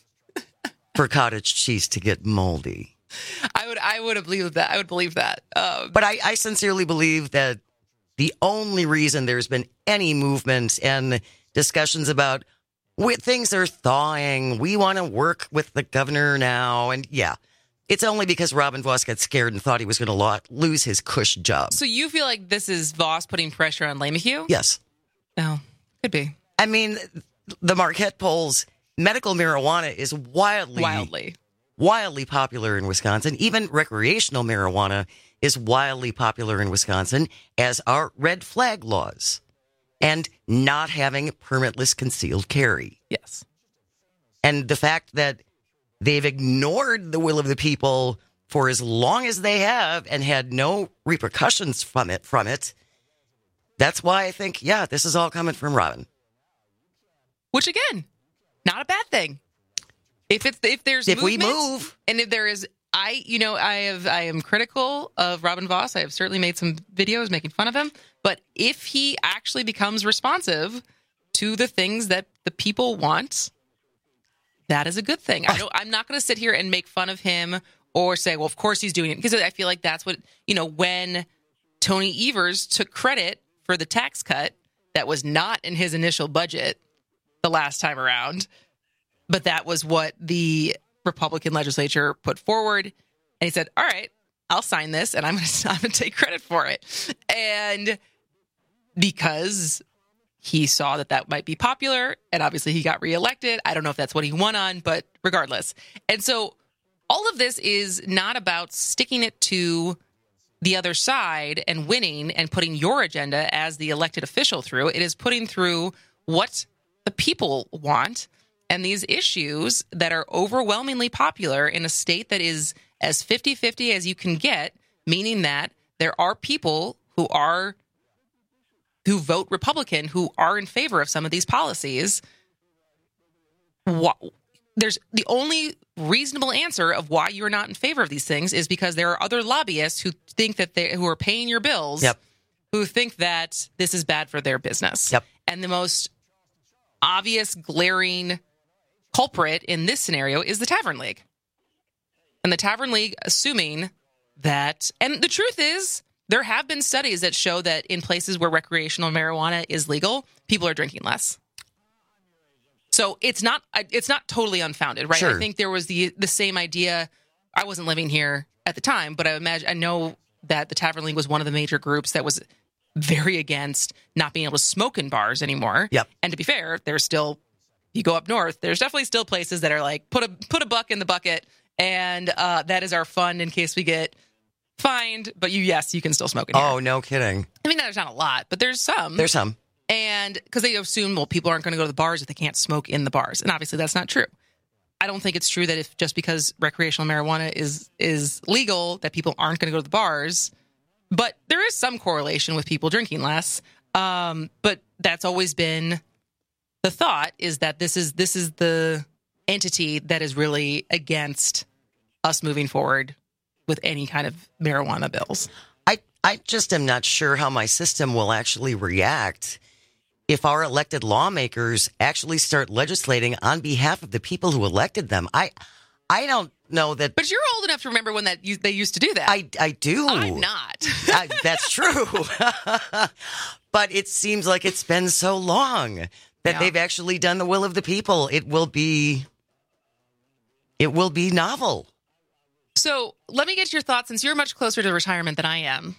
Speaker 25: for cottage cheese to get moldy.
Speaker 24: I would I would have believed that. I would believe that. Um,
Speaker 25: but I, I sincerely believe that the only reason there's been any movement and discussions about with things are thawing, we want to work with the governor now. And yeah, it's only because Robin Vos got scared and thought he was going to lo- lose his cush job.
Speaker 24: So you feel like this is Vos putting pressure on LeMahieu?
Speaker 25: Yes.
Speaker 24: Oh, could be.
Speaker 25: I mean, the Marquette polls, medical marijuana is wildly,
Speaker 24: wildly,
Speaker 25: wildly popular in Wisconsin. Even recreational marijuana is wildly popular in Wisconsin, as are red flag laws and not having permitless concealed carry.
Speaker 24: Yes.
Speaker 25: And the fact that they've ignored the will of the people for as long as they have and had no repercussions from it, from it, that's why I think, yeah, this is all coming from Robin.
Speaker 24: Which, again, not a bad thing. If it's if there's
Speaker 25: if
Speaker 24: movement,
Speaker 25: we move,
Speaker 24: and if there is, I you know I have I am critical of Robin Vos. I have certainly made some videos making fun of him. But if he actually becomes responsive to the things that the people want, that is a good thing. I don't, I'm not going to sit here and make fun of him or say, well, of course he's doing it, because I feel like that's what, you know, when Tony Evers took credit for the tax cut that was not in his initial budget the last time around, but that was what the Republican legislature put forward. And he said, all right, I'll sign this and I'm going to I'm going to take credit for it. And because he saw that that might be popular, and obviously he got reelected. I don't know if that's what he won on, but regardless. And so all of this is not about sticking it to the other side and winning and putting your agenda as the elected official through. It is putting through what the people want and these issues that are overwhelmingly popular in a state that is as fifty-fifty as you can get, meaning that there are people who are who vote Republican who are in favor of some of these policies. There's the only reasonable answer of why you're not in favor of these things is because there are other lobbyists who think that they who are paying your bills,
Speaker 25: yep.
Speaker 24: who think that this is bad for their business.
Speaker 25: Yep.
Speaker 24: And the most obvious, glaring culprit in this scenario is the Tavern League. And the Tavern League, assuming that, and the truth is, there have been studies that show that in places where recreational marijuana is legal, people are drinking less. So it's not it's not totally unfounded, right?
Speaker 25: Sure.
Speaker 24: I think there was the the same idea. I wasn't living here at the time, but I imagine I know that the Tavern League was one of the major groups that was very against not being able to smoke in bars anymore.
Speaker 25: Yep.
Speaker 24: And to be fair, there's still, you go up north, there's definitely still places that are like, put a put a buck in the bucket, and uh, that is our fund in case we get fined. But you, yes, you can still smoke in here.
Speaker 25: Oh, no kidding.
Speaker 24: I mean, there's not a lot, but there's some.
Speaker 25: There's some.
Speaker 24: And because they assume, well, people aren't going to go to the bars if they can't smoke in the bars. And obviously that's not true. I don't think it's true that if just because recreational marijuana is is legal, that people aren't going to go to the bars. But there is some correlation with people drinking less. Um, but that's always been the thought, is that this is this is the entity that is really against us moving forward with any kind of marijuana bills.
Speaker 25: I, I just am not sure how my system will actually react if our elected lawmakers actually start legislating on behalf of the people who elected them. I I don't know that.
Speaker 24: But you're old enough to remember when that they used to do that.
Speaker 25: I, I do.
Speaker 24: I'm not.
Speaker 25: I, that's true. But it seems like it's been so long that
Speaker 24: Yeah.
Speaker 25: they've actually done the will of the people. It will be, it will be novel.
Speaker 24: So let me get your thoughts, since you're much closer to retirement than I am.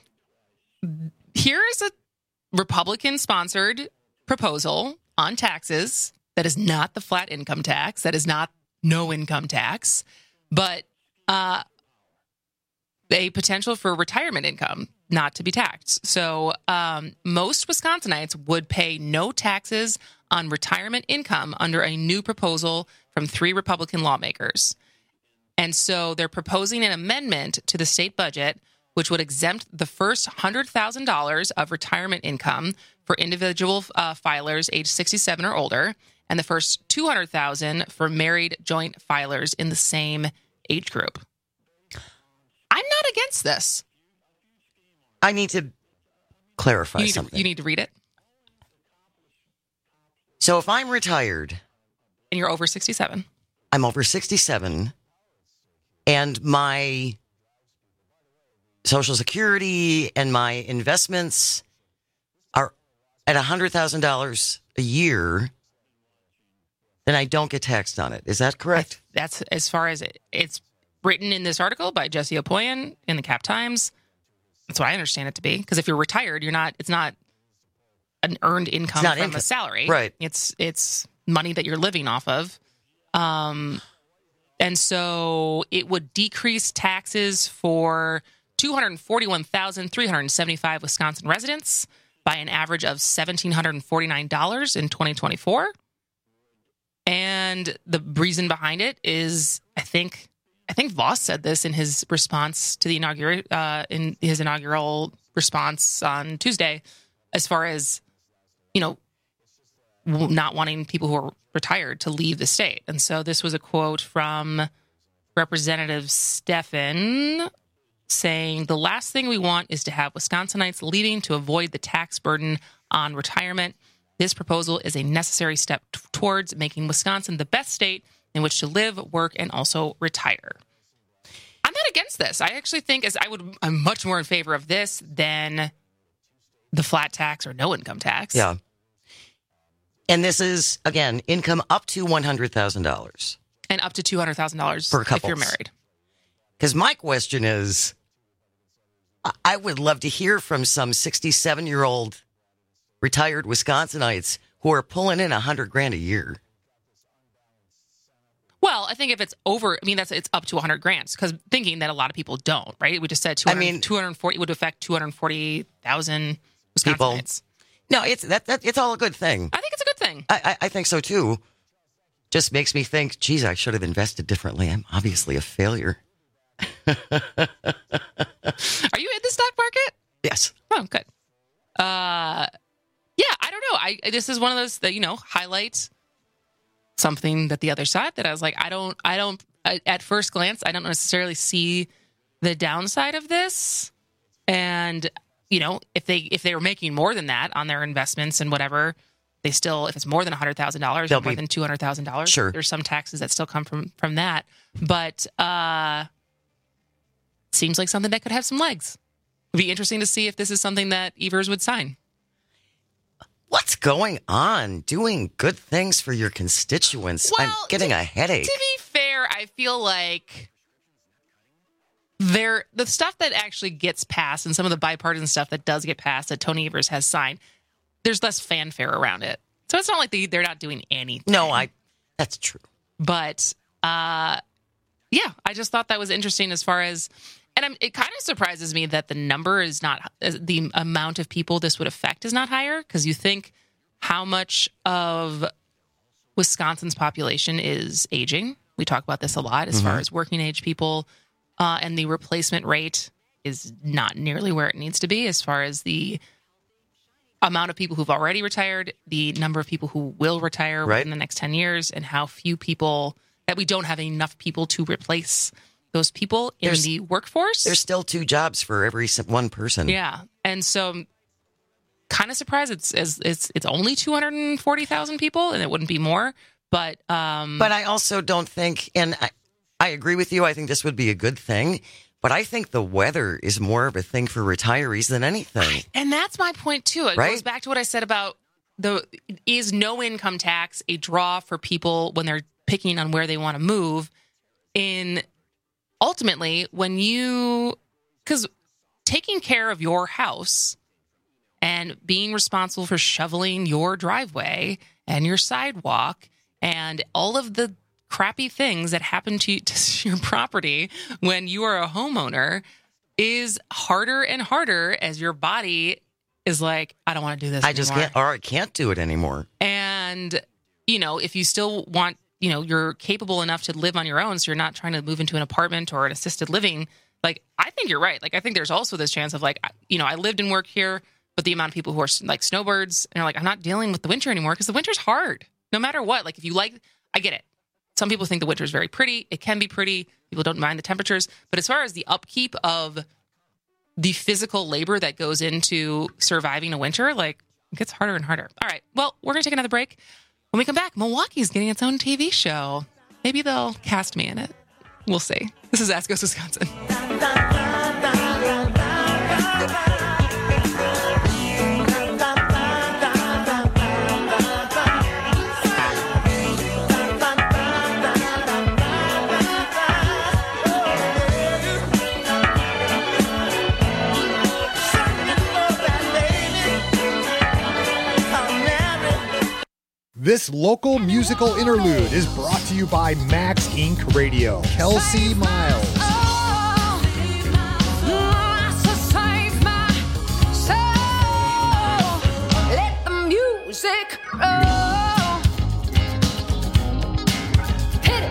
Speaker 24: Here is a Republican-sponsored proposal on taxes that is not the flat income tax, that is not no income tax, but uh, a potential for retirement income not to be taxed. So um, most Wisconsinites would pay no taxes on retirement income under a new proposal from three Republican lawmakers. And so they're proposing an amendment to the state budget which would exempt the first one hundred thousand dollars of retirement income for individual uh, filers age sixty-seven or older, and the first two hundred thousand dollars for married joint filers in the same age group. I'm not against this.
Speaker 25: I need to clarify
Speaker 24: you need
Speaker 25: something.
Speaker 24: To, you need to read it.
Speaker 25: So if I'm retired...
Speaker 24: And you're over sixty-seven.
Speaker 25: I'm over sixty-seven, and my Social Security and my investments are at one hundred thousand dollars a year, then I don't get taxed on it. Is that correct?
Speaker 24: That's as far as it, it's written in this article by Jesse Opoyan in the Cap Times. That's what I understand it to be. Because if you're retired, you're not. It's not an earned income from
Speaker 25: income.
Speaker 24: a salary,
Speaker 25: right?
Speaker 24: It's it's money that you're living off of, um, and so it would decrease taxes for two hundred forty-one thousand three hundred seventy-five Wisconsin residents by an average of one thousand seven hundred forty-nine dollars in twenty twenty-four. And the reason behind it is, I think, I think Voss said this in his response to the inaugural, uh, in his inaugural response on Tuesday, as far as, you know, not wanting people who are retired to leave the state. And so this was a quote from Representative Steffen saying, "The last thing we want is to have Wisconsinites leaving to avoid the tax burden on retirement. This proposal is a necessary step t- towards making Wisconsin the best state in which to live, work, and also retire." I'm not against this. I actually think as I would, I'm much more in favor of this than the flat tax or no income tax.
Speaker 25: Yeah. And this is, again, income up to one hundred thousand dollars.
Speaker 24: And up to two hundred thousand dollars
Speaker 25: for
Speaker 24: if
Speaker 25: couples.
Speaker 24: you're married.
Speaker 25: Because my question is, I would love to hear from some sixty-seven-year-old retired Wisconsinites who are pulling in a hundred grand a year.
Speaker 24: Well, I think if it's over, I mean, that's it's up to one hundred grand, because thinking that a lot of people don't, right? We just said two hundred, I mean, two hundred forty would affect two hundred forty thousand Wisconsinites.
Speaker 25: No, it's that, that it's all a good thing.
Speaker 24: I think it's a good thing.
Speaker 25: I, I, I think so, too. Just makes me think, geez, I should have invested differently. I'm obviously a failure.
Speaker 24: Are you in the stock market?
Speaker 25: Yes.
Speaker 24: Oh, good. Uh, yeah, I don't know. I This is one of those that, you know, highlights something that the other side that I was like, I don't, I don't, I, at first glance, I don't necessarily see the downside of this. And, you know, if they, if they were making more than that on their investments and whatever, they still, if it's more than one hundred thousand dollars or more be, than two hundred thousand dollars,
Speaker 25: sure.
Speaker 24: There's some taxes that still come from, from that. But, uh, seems like something that could have some legs. It'd be interesting to see if this is something that Evers would sign.
Speaker 25: What's going on? Doing good things for your constituents.
Speaker 24: Well,
Speaker 25: I'm getting
Speaker 24: to,
Speaker 25: a headache.
Speaker 24: To be fair, I feel like there the stuff that actually gets passed and some of the bipartisan stuff that does get passed that Tony Evers has signed, there's less fanfare around it. So it's not like they, they're not doing anything.
Speaker 25: No, I. That's true.
Speaker 24: But, uh, yeah, I just thought that was interesting as far as... And I'm, it kind of surprises me that the number is not, the amount of people this would affect is not higher, because you think how much of Wisconsin's population is aging. We talk about this a lot as mm-hmm. far as working age people, uh, and the replacement rate is not nearly where it needs to be as far as the amount of people who've already retired, the number of people who will retire
Speaker 25: right.
Speaker 24: within the next ten years, and how few people, that we don't have enough people to replace those people in there's, the workforce.
Speaker 25: There's still two jobs for every one person.
Speaker 24: Yeah. And so I'm kind of surprised it's it's it's, it's only two hundred forty thousand people, and it wouldn't be more. But um,
Speaker 25: but I also don't think, and I, I agree with you, I think this would be a good thing, but I think the weather is more of a thing for retirees than anything.
Speaker 24: And that's my point, too. It right? goes back to what I said about the is no income tax a draw for people when they're picking on where they want to move in... Ultimately, when you, because taking care of your house and being responsible for shoveling your driveway and your sidewalk and all of the crappy things that happen to, to your property when you are a homeowner is harder and harder as your body is like, I don't want to do this
Speaker 25: I
Speaker 24: anymore.
Speaker 25: just can't, or I can't do it anymore.
Speaker 24: And, you know, if you still want, you know, you're capable enough to live on your own, so you're not trying to move into an apartment or an assisted living. Like, I think you're right. Like, I think there's also this chance of, like, you know, I lived and worked here, but the amount of people who are, like, snowbirds, and are like, I'm not dealing with the winter anymore, because the winter's hard. No matter what. Like, if you like, I get it. Some people think the winter is very pretty. It can be pretty. People don't mind the temperatures. But as far as the upkeep of the physical labor that goes into surviving a winter, like, it gets harder and harder. All right. Well, we're going to take another break. When we come back, Milwaukee's getting its own T V show. Maybe they'll cast me in it. We'll see. This is Ask Goes Wisconsin.
Speaker 2: This local musical interlude is brought to you by Max Incorporated. Radio. Kelsey Miles.
Speaker 27: Let the music roll. Hit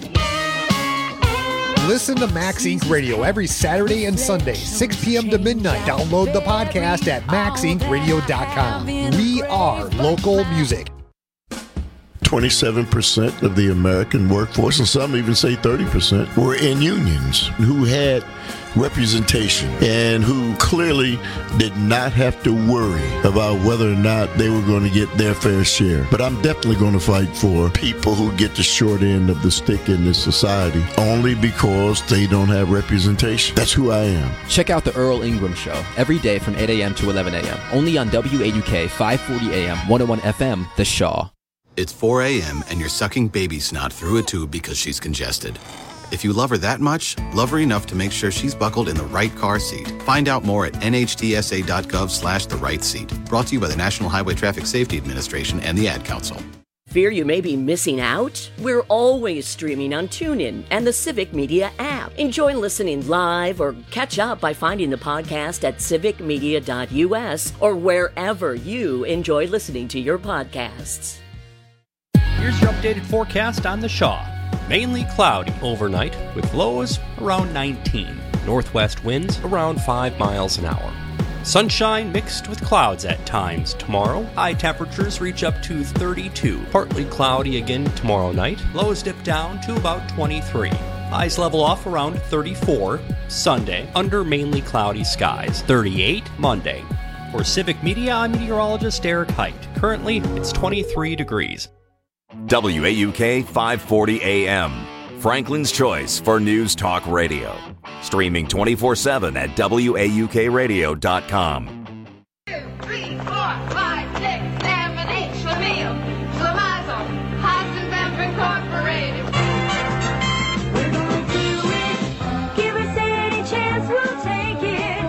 Speaker 27: it.
Speaker 2: Listen to Max Incorporated. Radio every Saturday and Sunday, six p.m. to midnight. Download the podcast at max inc radio dot com. We are local music.
Speaker 3: twenty-seven percent of the American workforce, and some even say thirty percent, were in unions who had representation and who clearly did not have to worry about whether or not they were going to get their fair share. But I'm definitely going to fight for people who get the short end of the stick in this society only because they don't have representation. That's who I am.
Speaker 4: Check out the Earl Ingram Show every day from eight a.m. to eleven a.m. only on W A U K five forty A M, one oh one F M, The Shaw.
Speaker 10: It's four a.m. and you're sucking baby snot through a tube because she's congested.
Speaker 7: If you love her that much, love her enough to make sure she's buckled in the right car seat. Find out more at nhtsa.gov slash the right seat. Brought to you by the National Highway Traffic Safety Administration and the Ad Council.
Speaker 5: Fear you may be missing out? We're always streaming on TuneIn and the Civic Media app. Enjoy listening live or catch up by finding the podcast at civic media dot u s or wherever you enjoy listening to your podcasts.
Speaker 26: Here's your updated forecast on the Shaw. Mainly cloudy overnight with lows around nineteen. Northwest winds around five miles an hour. Sunshine mixed with clouds at times tomorrow. High temperatures reach up to thirty-two. Partly cloudy again tomorrow night. Lows dip down to about twenty-three. Highs level off around thirty-four. Sunday, under mainly cloudy skies. thirty-eight Monday. For Civic Media, I'm meteorologist Eric Height. Currently, it's twenty-three degrees.
Speaker 1: W A U K five forty A M, Franklin's choice for news talk radio. Streaming twenty-four seven at W A U K radio dot com.
Speaker 27: Two, three, four, five, six, seven, eight, Schlemiel, Schlemazel, Heisenberg Incorporated. We're gonna do it. Give us any chance, we'll take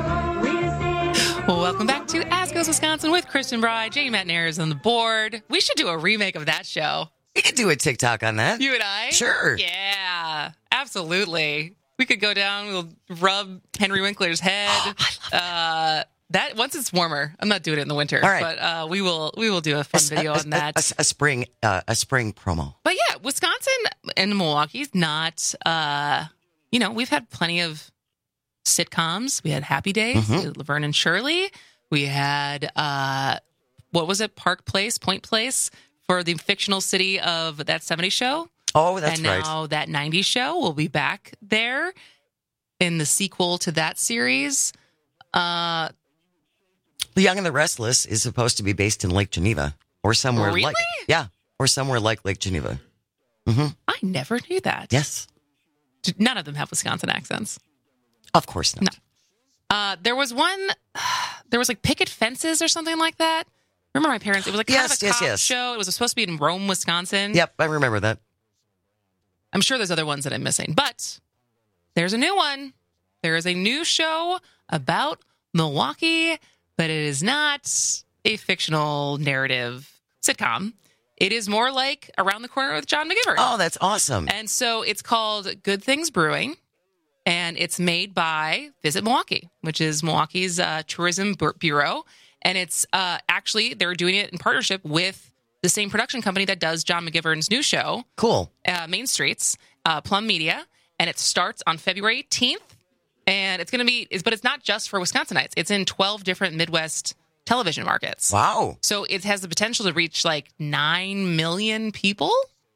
Speaker 27: it.
Speaker 24: Well, welcome back to Ask Goes Wisconsin with Christian Bride. Jamie Matnair is on the board. We should do a remake of that show.
Speaker 25: We could do a TikTok on that.
Speaker 24: You and I?
Speaker 25: Sure.
Speaker 24: Yeah, absolutely. We could go down, we'll rub Henry Winkler's head.
Speaker 25: I love that.
Speaker 24: Uh, that once it's warmer. I'm not doing it in the winter.
Speaker 25: All right.
Speaker 24: But uh, we will we will do a fun
Speaker 25: a,
Speaker 24: video
Speaker 25: a,
Speaker 24: on that.
Speaker 25: A, a spring uh, a spring promo.
Speaker 24: But yeah, Wisconsin and Milwaukee's not, uh, you know, we've had plenty of sitcoms. We had Happy Days,
Speaker 25: Mm-hmm.
Speaker 24: we had Laverne and Shirley. We had, uh, what was it, Park Place, Point Place, for the fictional city of That seventies Show.
Speaker 25: Oh, that's
Speaker 24: and
Speaker 25: right.
Speaker 24: And now That nineties Show will be back there in the sequel to that series. Uh,
Speaker 25: The Young and the Restless is supposed to be based in Lake Geneva or somewhere
Speaker 24: Really?
Speaker 25: like yeah, or somewhere like Lake Geneva. Mm-hmm.
Speaker 24: I never knew that.
Speaker 25: Yes.
Speaker 24: None of them have Wisconsin accents.
Speaker 25: Of course not.
Speaker 24: No. Uh, there was one, there was like picket fences or something like that. Remember my parents? It was like kind
Speaker 25: Yes,
Speaker 24: of a
Speaker 25: yes,
Speaker 24: cop
Speaker 25: yes.
Speaker 24: show. It was supposed to be in Rome, Wisconsin.
Speaker 25: Yep, I remember that.
Speaker 24: I'm sure there's other ones that I'm missing, but there's a new one. There is a new show about Milwaukee, but it is not a fictional narrative sitcom. It is more like Around the Corner with John McGivern.
Speaker 25: Oh, that's awesome.
Speaker 24: And so it's called Good Things Brewing, and it's made by Visit Milwaukee, which is Milwaukee's uh, tourism bu- bureau. And it's uh, actually, they're doing it in partnership with the same production company that does John McGivern's new show.
Speaker 25: Cool.
Speaker 24: Uh, Main Streets, uh, Plum Media. And it starts on February eighteenth. And it's going to be, it's, but it's not just for Wisconsinites. It's in twelve different Midwest television markets.
Speaker 25: Wow.
Speaker 24: So it has the potential to reach like nine million people.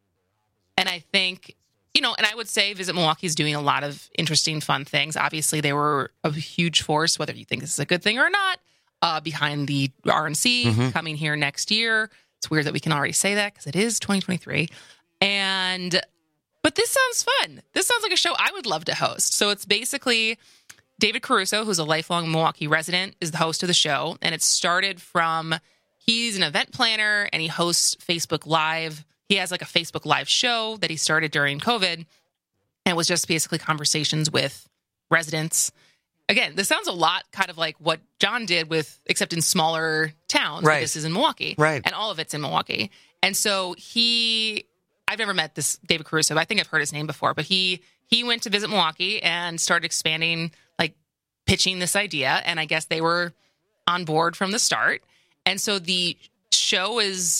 Speaker 24: And I think, you know, and I would say Visit Milwaukee is doing a lot of interesting, fun things. Obviously, they were a huge force, whether you think this is a good thing or not, uh, behind the R N C
Speaker 25: Mhm.
Speaker 24: coming here next year. It's weird that we can already say that because it is twenty twenty-three. And, but this sounds fun. This sounds like a show I would love to host. So it's basically David Caruso, who's a lifelong Milwaukee resident, is the host of the show. And it started from, he's an event planner and he hosts Facebook Live. He has like a Facebook Live show that he started during COVID. And it was just basically conversations with residents. Again, this sounds a lot kind of like what John did with, except in smaller towns.
Speaker 25: Right.
Speaker 24: This is in Milwaukee.
Speaker 25: Right.
Speaker 24: And all of it's in Milwaukee. And so he, I've never met this David Caruso, but I think I've heard his name before, but he, he went to Visit Milwaukee and started expanding, like pitching this idea. And I guess they were on board from the start. And so the show is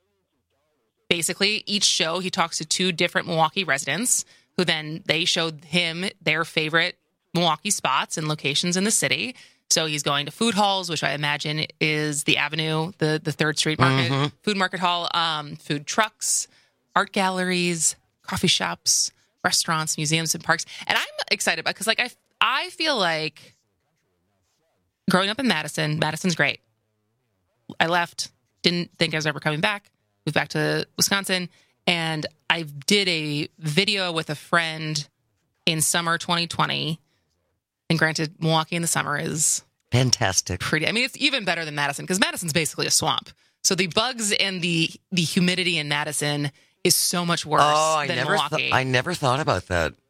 Speaker 24: basically each show, he talks to two different Milwaukee residents who then they showed him their favorite Milwaukee spots and locations in the city. So he's going to food halls, which I imagine is the Avenue, the, the Third Street Market,
Speaker 25: Mhm.
Speaker 24: food market hall, um, food trucks, art galleries, coffee shops, restaurants, museums, and parks. And I'm excited about, because like I, I feel like growing up in Madison, Madison's great. I left, didn't think I was ever coming back, moved back to Wisconsin, and I did a video with a friend in summer twenty twenty. And granted, Milwaukee in the summer is
Speaker 25: fantastic.
Speaker 24: Pretty. I mean, it's even better than Madison because Madison's basically a swamp. So the bugs and the the humidity in Madison is so much worse
Speaker 25: Oh, I
Speaker 24: than
Speaker 25: never,
Speaker 24: Milwaukee.
Speaker 25: th- I never thought about that.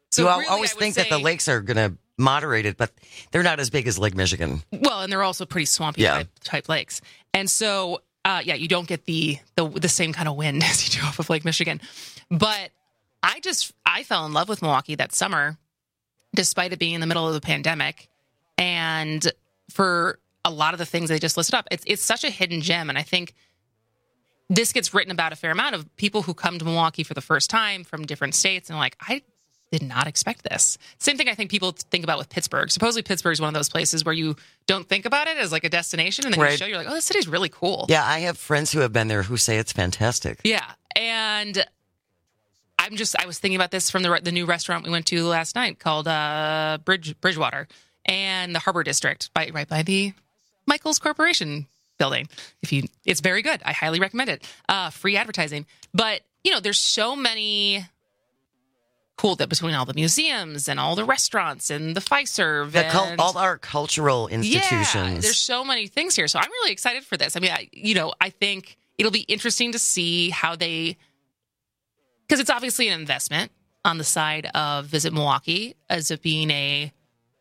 Speaker 24: So
Speaker 25: you al-
Speaker 24: really,
Speaker 25: always
Speaker 24: I would
Speaker 25: think that the
Speaker 24: say-
Speaker 25: lakes are going to moderate it, but they're not as big as Lake Michigan.
Speaker 24: Well, and they're also pretty swampy
Speaker 25: Yeah.
Speaker 24: type, type lakes. And so, uh, yeah, you don't get the, the the same kind of wind as you do off of Lake Michigan. But I just, I fell in love with Milwaukee that summer, despite it being in the middle of the pandemic. And for a lot of the things they just listed up, it's it's such a hidden gem. And I think this gets written about a fair amount of people who come to Milwaukee for the first time from different states and like, I did not expect this. Same thing I think people think about with Pittsburgh. Supposedly Pittsburgh is one of those places where you don't think about it as like a destination, and then
Speaker 25: Right.
Speaker 24: you show, you're like, oh, this city's really cool.
Speaker 25: Yeah, I have friends who have been there who say it's fantastic.
Speaker 24: Yeah. And I'm just, I was thinking about this from the the new restaurant we went to last night called uh, Bridge Bridgewater and the Harbor District, by, right by the Michaels Corporation building. If you, it's very good. I highly recommend it. Uh, free advertising. But, you know, there's so many cool that between all the museums and all the restaurants and the Fiserv
Speaker 25: The cul-
Speaker 24: and
Speaker 25: all our cultural institutions.
Speaker 24: Yeah, there's so many things here. So I'm really excited for this. I mean, I, you know, I think it'll be interesting to see how they, because it's obviously an investment on the side of Visit Milwaukee as it being a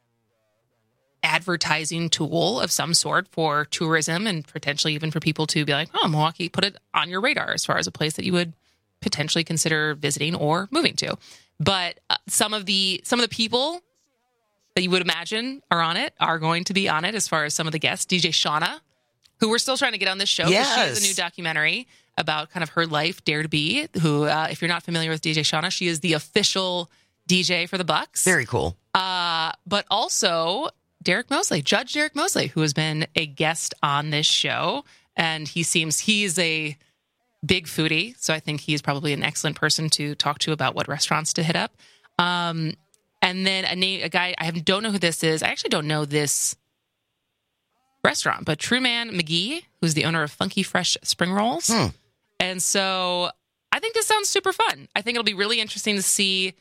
Speaker 24: advertising tool of some sort for tourism and potentially even for people to be like, oh, Milwaukee, put it on your radar as far as a place that you would potentially consider visiting or moving to. But uh, some of the some of the people that you would imagine are on it are going to be on it as far as some of the guests. D J Shauna, who we're still trying to get on this show. 'Cause
Speaker 25: Yes.
Speaker 24: She has a new documentary about kind of her life, Dare to Be, who, uh, if you're not familiar with D J Shauna, she is the official D J for the Bucks.
Speaker 25: Very cool.
Speaker 24: Uh, but also Derek Mosley, Judge Derek Mosley, who has been a guest on this show. And he seems, he's a big foodie. So I think he's probably an excellent person to talk to about what restaurants to hit up. Um, and then a name, a guy, I have, don't know who this is. I actually don't know this restaurant, but Truman McGee, who's the owner of Funky Fresh Spring Rolls.
Speaker 25: Hmm.
Speaker 24: And so I think this sounds super fun. I think it'll be really interesting to see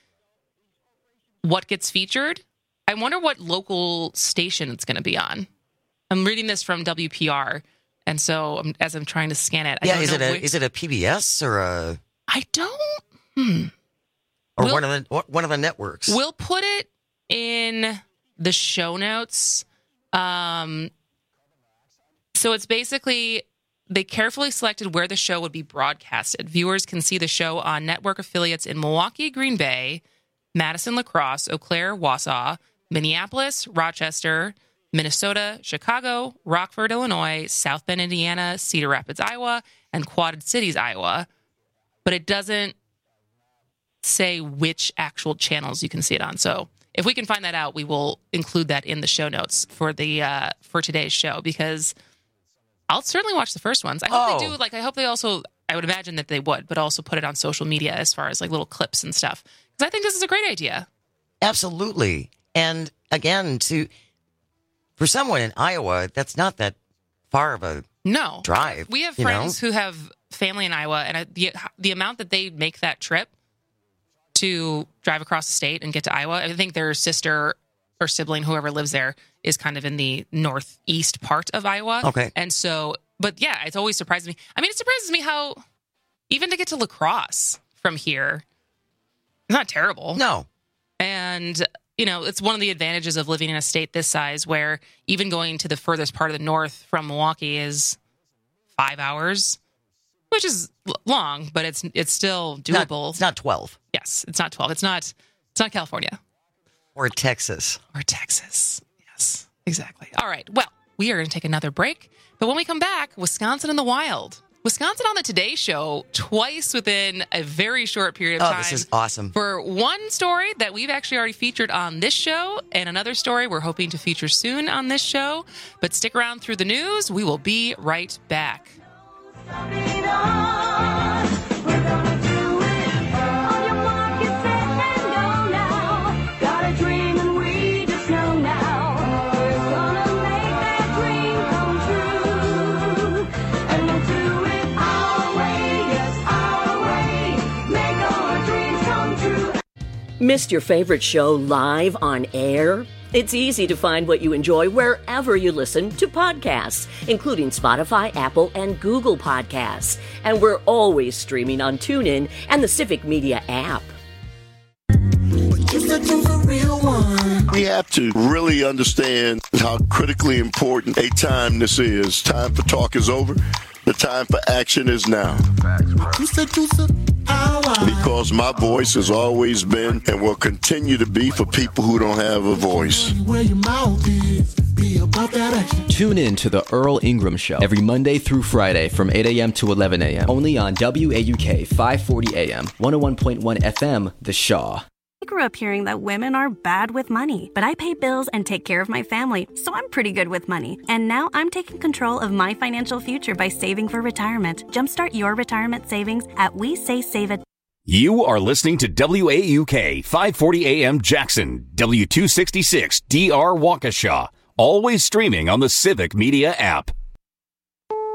Speaker 24: what gets featured. I wonder what local station it's going to be on. I'm reading this from W P R, and so um, as I'm trying to scan it, I
Speaker 25: Yeah,
Speaker 24: don't
Speaker 25: is
Speaker 24: know
Speaker 25: it a
Speaker 24: which-
Speaker 25: is it a P B S or a
Speaker 24: I don't. Hmm.
Speaker 25: or
Speaker 24: We'll-
Speaker 25: one of the one of the networks?
Speaker 24: We'll put it in the show notes. Um, so it's basically they carefully selected where the show would be broadcasted. Viewers can see the show on network affiliates in Milwaukee, Green Bay, Madison, La Crosse, Eau Claire, Wausau, Minneapolis, Rochester, Minnesota, Chicago, Rockford, Illinois, South Bend, Indiana, Cedar Rapids, Iowa, and Quad Cities, Iowa. But it doesn't say which actual channels you can see it on. So if we can find that out, we will include that in the show notes for the uh, for today's show, because I'll certainly watch the first ones. I hope
Speaker 25: Oh.
Speaker 24: they do. Like, I hope they also, I would imagine that they would, but also put it on social media as far as like little clips and stuff. Because I think this is a great idea.
Speaker 25: Absolutely. And again, to for someone in Iowa, that's not that far of a
Speaker 24: No
Speaker 25: drive.
Speaker 24: We have
Speaker 25: you know?
Speaker 24: friends who have family in Iowa, and I, the the amount that they make that trip to drive across the state and get to Iowa, I think their sister or sibling, whoever lives there, is kind of in the northeast part of Iowa.
Speaker 25: Okay.
Speaker 24: And so, but yeah, it's always surprises me. I mean, it surprises me how even to get to La Crosse from here, it's not terrible.
Speaker 25: No.
Speaker 24: And, you know, it's one of the advantages of living in a state this size where even going to the furthest part of the north from Milwaukee is five hours, which is l- long, but it's it's still doable.
Speaker 25: Not, it's not twelve.
Speaker 24: Yes, it's not twelve. It's not it's not California.
Speaker 25: Or Texas.
Speaker 24: Or Texas. Yes, exactly. All right. Well, we are going to take another break. But when we come back, Wisconsin in the wild. Wisconsin on the Today Show twice within a very short period of
Speaker 25: Oh,
Speaker 24: time.
Speaker 25: this is awesome.
Speaker 24: For one story that we've actually already featured on this show, and another story we're hoping to feature soon on this show. But stick around through the news. We will be right back.
Speaker 5: Missed your favorite show live on air? It's easy to find what you enjoy wherever you listen to podcasts, including Spotify, Apple, and Google Podcasts. And we're always streaming on TuneIn and the Civic Media app.
Speaker 3: We have to really understand how critically important a time this is. Time for talk is over. The time for action is now. Because my voice has always been and will continue to be for people who don't have a voice.
Speaker 4: Tune in to the Earl Ingram Show every Monday through Friday from eight a.m. to eleven a.m. only on W A U K five forty A M, one oh one point one F M, The Shaw.
Speaker 6: I grew up hearing that women are bad with money, but I pay bills and take care of my family, so I'm pretty good with money. And now I'm taking control of my financial future by saving for retirement. Jumpstart your retirement savings at We Say Save It.
Speaker 1: You are listening to W A U K five forty A M Jackson, W two sixty-six D R Waukesha. Always streaming on the Civic Media app.